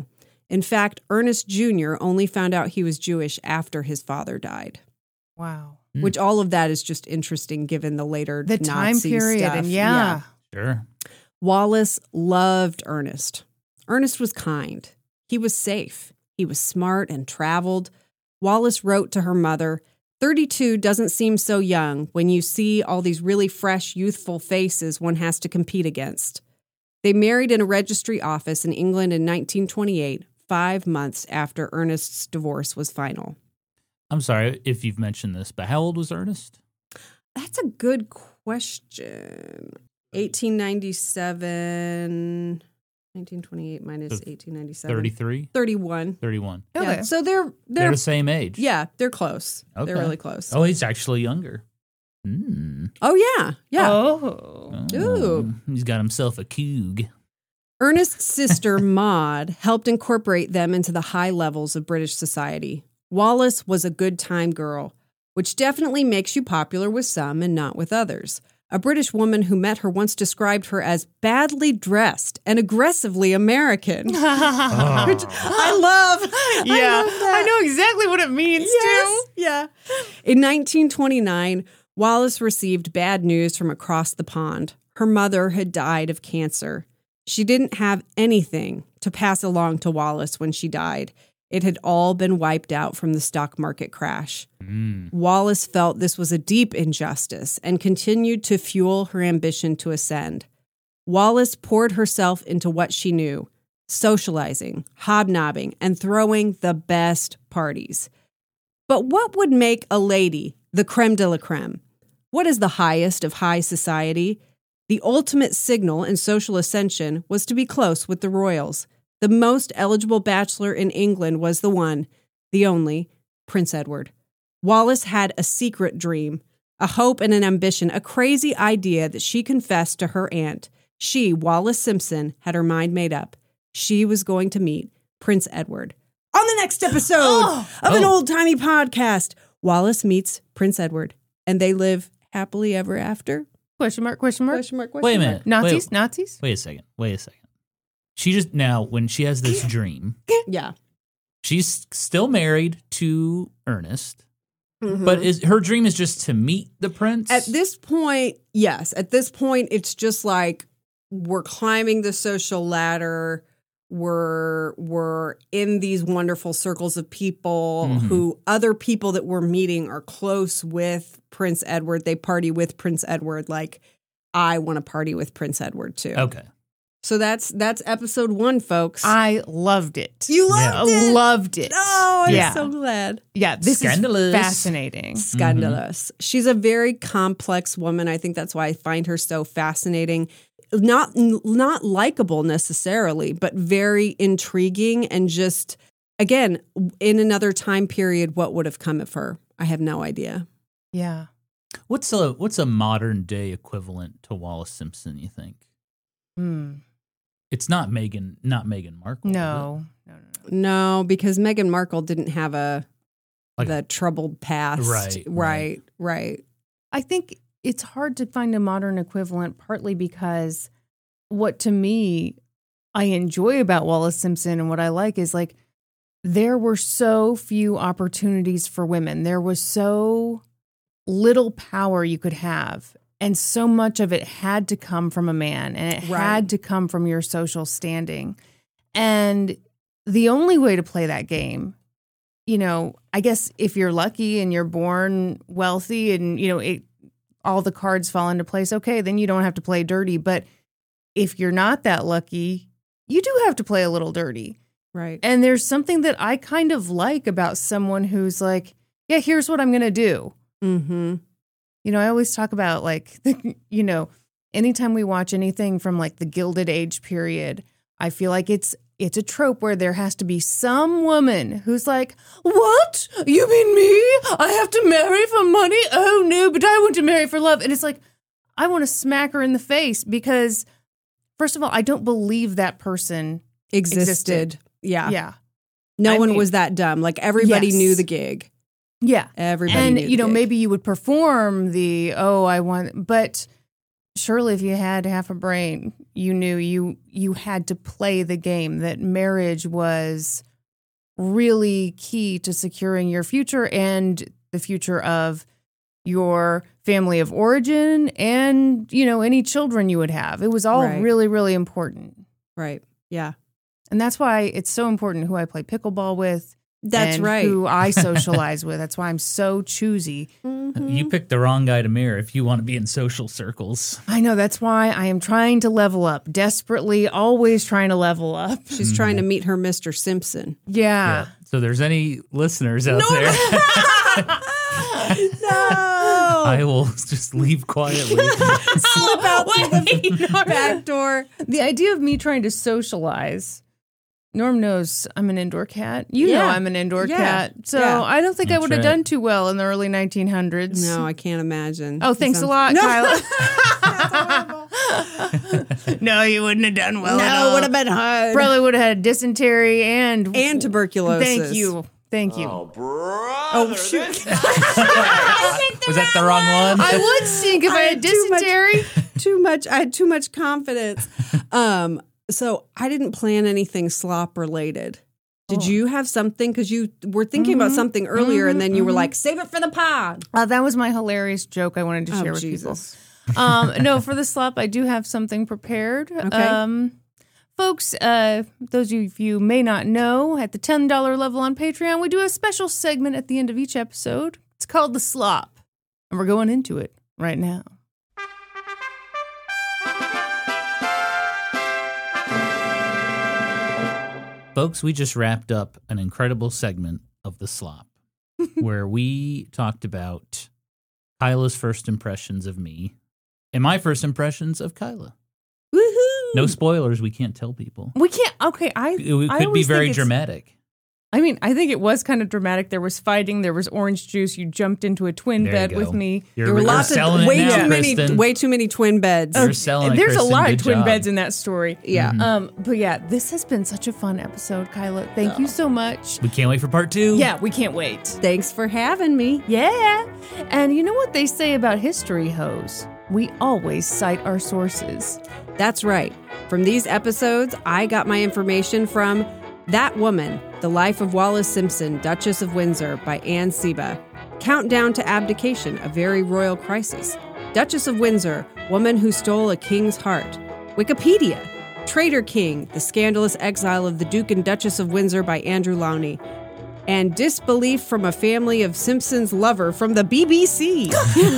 S3: In fact, Ernest Junior only found out he was Jewish after his father died.
S1: Wow.
S2: Mm.
S3: Which all of that is just interesting given the later
S1: The time
S3: Nazi
S1: period.
S3: stuff.
S1: And yeah.
S2: Sure.
S3: Wallace loved Ernest. Ernest was kind. He was safe. He was smart and traveled. Wallace wrote to her mother, thirty-two doesn't seem so young when you see all these really fresh, youthful faces one has to compete against. They married in a registry office in England in nineteen twenty-eight, five months after Ernest's divorce was final.
S2: I'm sorry if you've mentioned this, but how old was Ernest?
S3: That's a good question. eighteen ninety-seven, nineteen twenty-eight minus
S2: So
S3: eighteen ninety-seven.
S2: thirty-three?
S3: thirty-one.
S2: thirty-one.
S1: Okay.
S3: Yeah. So they're, they're,
S2: They're the same age.
S3: yeah, they're close.
S2: Okay.
S3: They're really close.
S2: Oh, he's actually younger. Mm.
S3: Oh, yeah. Yeah.
S1: Oh.
S3: Ooh.
S2: He's got himself a coug.
S3: Ernest's sister, Maud, helped incorporate them into the high levels of British society. Wallace was a good time girl, which definitely makes you popular with some and not with others. A British woman who met her once described her as badly dressed and aggressively American. Which I love.
S1: Yeah.
S3: I love that.
S1: I know exactly what it means,
S3: Yes. Yeah. In nineteen twenty-nine, Wallace received bad news from across the pond. Her mother had died of cancer. She didn't have anything to pass along to Wallace when she died. It had all been wiped out from the stock market crash.
S2: Mm.
S3: Wallace felt this was a deep injustice and continued to fuel her ambition to ascend. Wallace poured herself into what she knew, socializing, hobnobbing, and throwing the best parties. But what would make a lady the creme de la creme? What is the highest of high society? The ultimate signal in social ascension was to be close with the royals. The most eligible bachelor in England was the one, the only, Prince Edward. Wallace had a secret dream, a hope and an ambition, a crazy idea that she confessed to her aunt. She, Wallace Simpson, had her mind made up. She was going to meet Prince Edward. On the next episode
S1: Oh.
S3: of an
S2: Oh.
S3: old-timey podcast, Wallace meets Prince Edward, and they live happily ever after.
S1: Question mark, question mark.
S3: Question mark, question
S2: Wait a
S3: mark.
S2: minute.
S1: Nazis,
S2: Wait,
S1: Nazis.
S2: wait a second. Wait a second. She just, now, when she has this dream,
S3: Yeah.
S2: she's still married to Ernest,
S3: Mhm.
S2: but is her dream is just to meet the prince?
S3: At this point, yes. At this point, it's just like we're climbing the social ladder. We're we're in these wonderful circles of people
S2: Mhm.
S3: who other people that we're meeting are close with Prince Edward. They party with Prince Edward. Like, I want to party with Prince Edward too.
S2: Okay.
S3: So that's that's episode one, folks.
S1: I loved it.
S3: you
S2: Yeah.
S3: loved it.
S1: loved it.
S3: Oh, I'm
S1: Yeah.
S3: so glad.
S1: Yeah, this
S2: Scandalous.
S1: is fascinating.
S3: Scandalous. She's a very complex woman. I think that's why I find her so fascinating. Not not likable necessarily, but very intriguing and just, again, in another time period, what would have come of her? I have no idea.
S1: Yeah.
S2: What's a what's a modern day equivalent to Wallace Simpson, you think?
S1: Hmm.
S2: It's not Meghan, not Meghan Markle. is it?
S1: No. No, no, no.
S3: No, because Meghan Markle didn't have a
S2: Like-
S3: the troubled past.
S2: Right,
S3: right,
S2: right.
S3: right.
S1: I think it's hard to find a modern equivalent, partly because what to me I enjoy about Wallace Simpson and what I like is like there were so few opportunities for women. There was so little power you could have. And so much of it had to come from a man and it
S3: Right.
S1: had to come from your social standing. And the only way to play that game, you know, I guess if you're lucky and you're born wealthy and, you know, it, all the cards fall into place, okay, then you don't have to play dirty. But if you're not that lucky, you do have to play a little dirty.
S3: Right.
S1: And there's something that I kind of like about someone who's like, yeah, here's what I'm going to do.
S3: Mm-hmm.
S1: You know, I always talk about like, you know, anytime we watch anything from like the Gilded Age period, I feel like it's it's a trope where there has to be some woman who's like, what? You mean me? I have to marry for money? Oh, no, but I want to marry for love. And it's like, I want to smack her in the face because, first of all, I don't believe that person
S3: Existed.
S1: existed.
S3: Yeah.
S1: Yeah.
S3: No
S1: I
S3: one
S1: mean-
S3: was that dumb. Like everybody
S1: Yes.
S3: knew the gig.
S1: Yeah.
S3: Everybody
S1: And,
S3: knew the
S1: you know,
S3: gig.
S1: maybe you would perform the, oh, I want, but surely if you had half a brain, you knew you you had to play the game, that marriage was really key to securing your future and the future of your family of origin and, you know, any children you would have. It was all
S3: Right.
S1: really, really important.
S3: Right. Yeah.
S1: And that's why it's so important who I play pickleball with.
S3: That's
S1: and
S3: right.
S1: who I socialize with. That's why I'm so choosy.
S2: You picked the wrong guy to mirror if you want to be in social circles.
S1: I know. That's why I am trying to level up. Desperately, always trying to level up.
S3: She's trying to meet her Mister Simpson.
S1: Yeah.
S2: So there's any listeners out there,
S3: No.
S2: I will just leave quietly.
S3: Slip out through the back door.
S1: The idea of me trying to socialize. Norm knows I'm an indoor cat. You know
S3: Yeah.
S1: I'm an indoor
S3: Yeah.
S1: cat. So
S3: Yeah.
S1: I don't think I
S2: That's
S1: would have
S2: right.
S1: done too well in the early nineteen hundreds.
S3: No, I can't imagine.
S1: Oh, thanks a
S3: Sounds-
S1: lot,
S3: No.
S1: Kyla. No, you wouldn't have done well at
S3: No,
S1: all.
S3: it would have been hard.
S1: Probably would have had dysentery and
S3: And tuberculosis.
S1: Thank you. Thank you.
S4: Oh, brother,
S3: shoot.
S4: this guy
S2: Was that the wrong one?
S1: I would stink if I,
S3: I
S1: had
S3: had too much-
S1: dysentery.
S3: Too much. I had too much confidence. Um, so I didn't plan anything slop related. Did you have something? Because you were thinking about something earlier, and then you were like, "Save it for the pod."
S1: Uh, that was my hilarious joke I wanted to share
S3: Oh,
S1: with
S3: Jesus.
S1: people. Um, no, for the slop, I do have something prepared.
S3: Okay.
S1: Um, folks, uh, those of you may not know, at the ten dollars level on Patreon, we do a special segment at the end of each episode. It's called The Slop, and we're going into it right now.
S2: Folks, we just wrapped up an incredible segment of The Slop where we talked about Kyla's first impressions of me and my first impressions of Kyla.
S3: Woohoo!
S2: No spoilers, we can't tell people.
S1: We can't. Okay, I.
S2: It, it
S1: I
S2: could be
S1: always think
S2: very
S1: it's-
S2: dramatic.
S1: I mean, I think it was kind of dramatic. There was fighting. There was orange juice. You jumped into a twin
S2: There you
S1: bed
S2: go.
S1: with me.
S2: You're,
S3: There were
S2: you're
S3: lots
S2: selling
S3: of
S2: it
S3: way
S2: now,
S3: too many,
S2: Kristen.
S3: way too many twin beds.
S2: You're selling it,
S1: There's
S2: Kristen.
S1: a lot
S2: Good
S1: of twin
S2: job.
S1: beds in that story.
S3: Yeah.
S1: Um, but yeah, this has been such a fun episode, Kyla. Thank you so much.
S2: We can't wait for part two.
S1: Yeah, we can't wait.
S3: Thanks for having me.
S1: Yeah. And you know what they say about history, hoes? We always cite our sources.
S3: That's right. From these episodes, I got my information from That Woman, The Life of Wallis Simpson, Duchess of Windsor by Anne Seba. Countdown to Abdication, A Very Royal Crisis. Duchess of Windsor, Woman Who Stole a King's Heart. Wikipedia. Traitor King, The Scandalous Exile of the Duke and Duchess of Windsor by Andrew Lowney. And Disbelief from a Family of Simpson's Lover from the B B C.
S1: Wait, say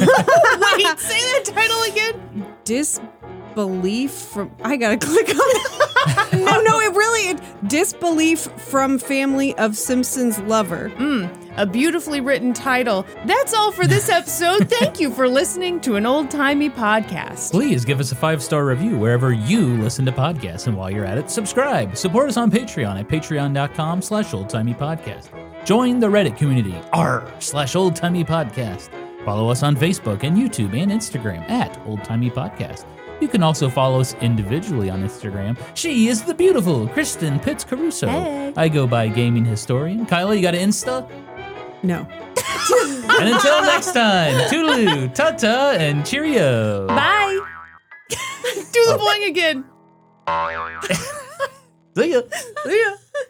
S1: that title again.
S3: Disbelief from I gotta click on it. Oh no, it really it, Disbelief from Family of Simpson's Lover.
S1: A beautifully written title. That's all for this episode. Thank you for listening to an old-timey podcast.
S2: Please give us a five-star review wherever you listen to podcasts. And while you're at it, subscribe. Support us on Patreon at patreon.com slash oldtimeypodcast. Join the Reddit community, r slash oldtimeypodcast. Follow us on Facebook and YouTube and Instagram at oldtimeypodcast. You can also follow us individually on Instagram. She is the beautiful Kristen Pitts Caruso.
S1: Hey.
S2: I go by Gaming Historian. Kyla, you got an Insta?
S3: No.
S2: And until next time, toodaloo, ta-ta, and cheerio.
S1: Bye. Do the boing again.
S2: See ya.
S1: See ya.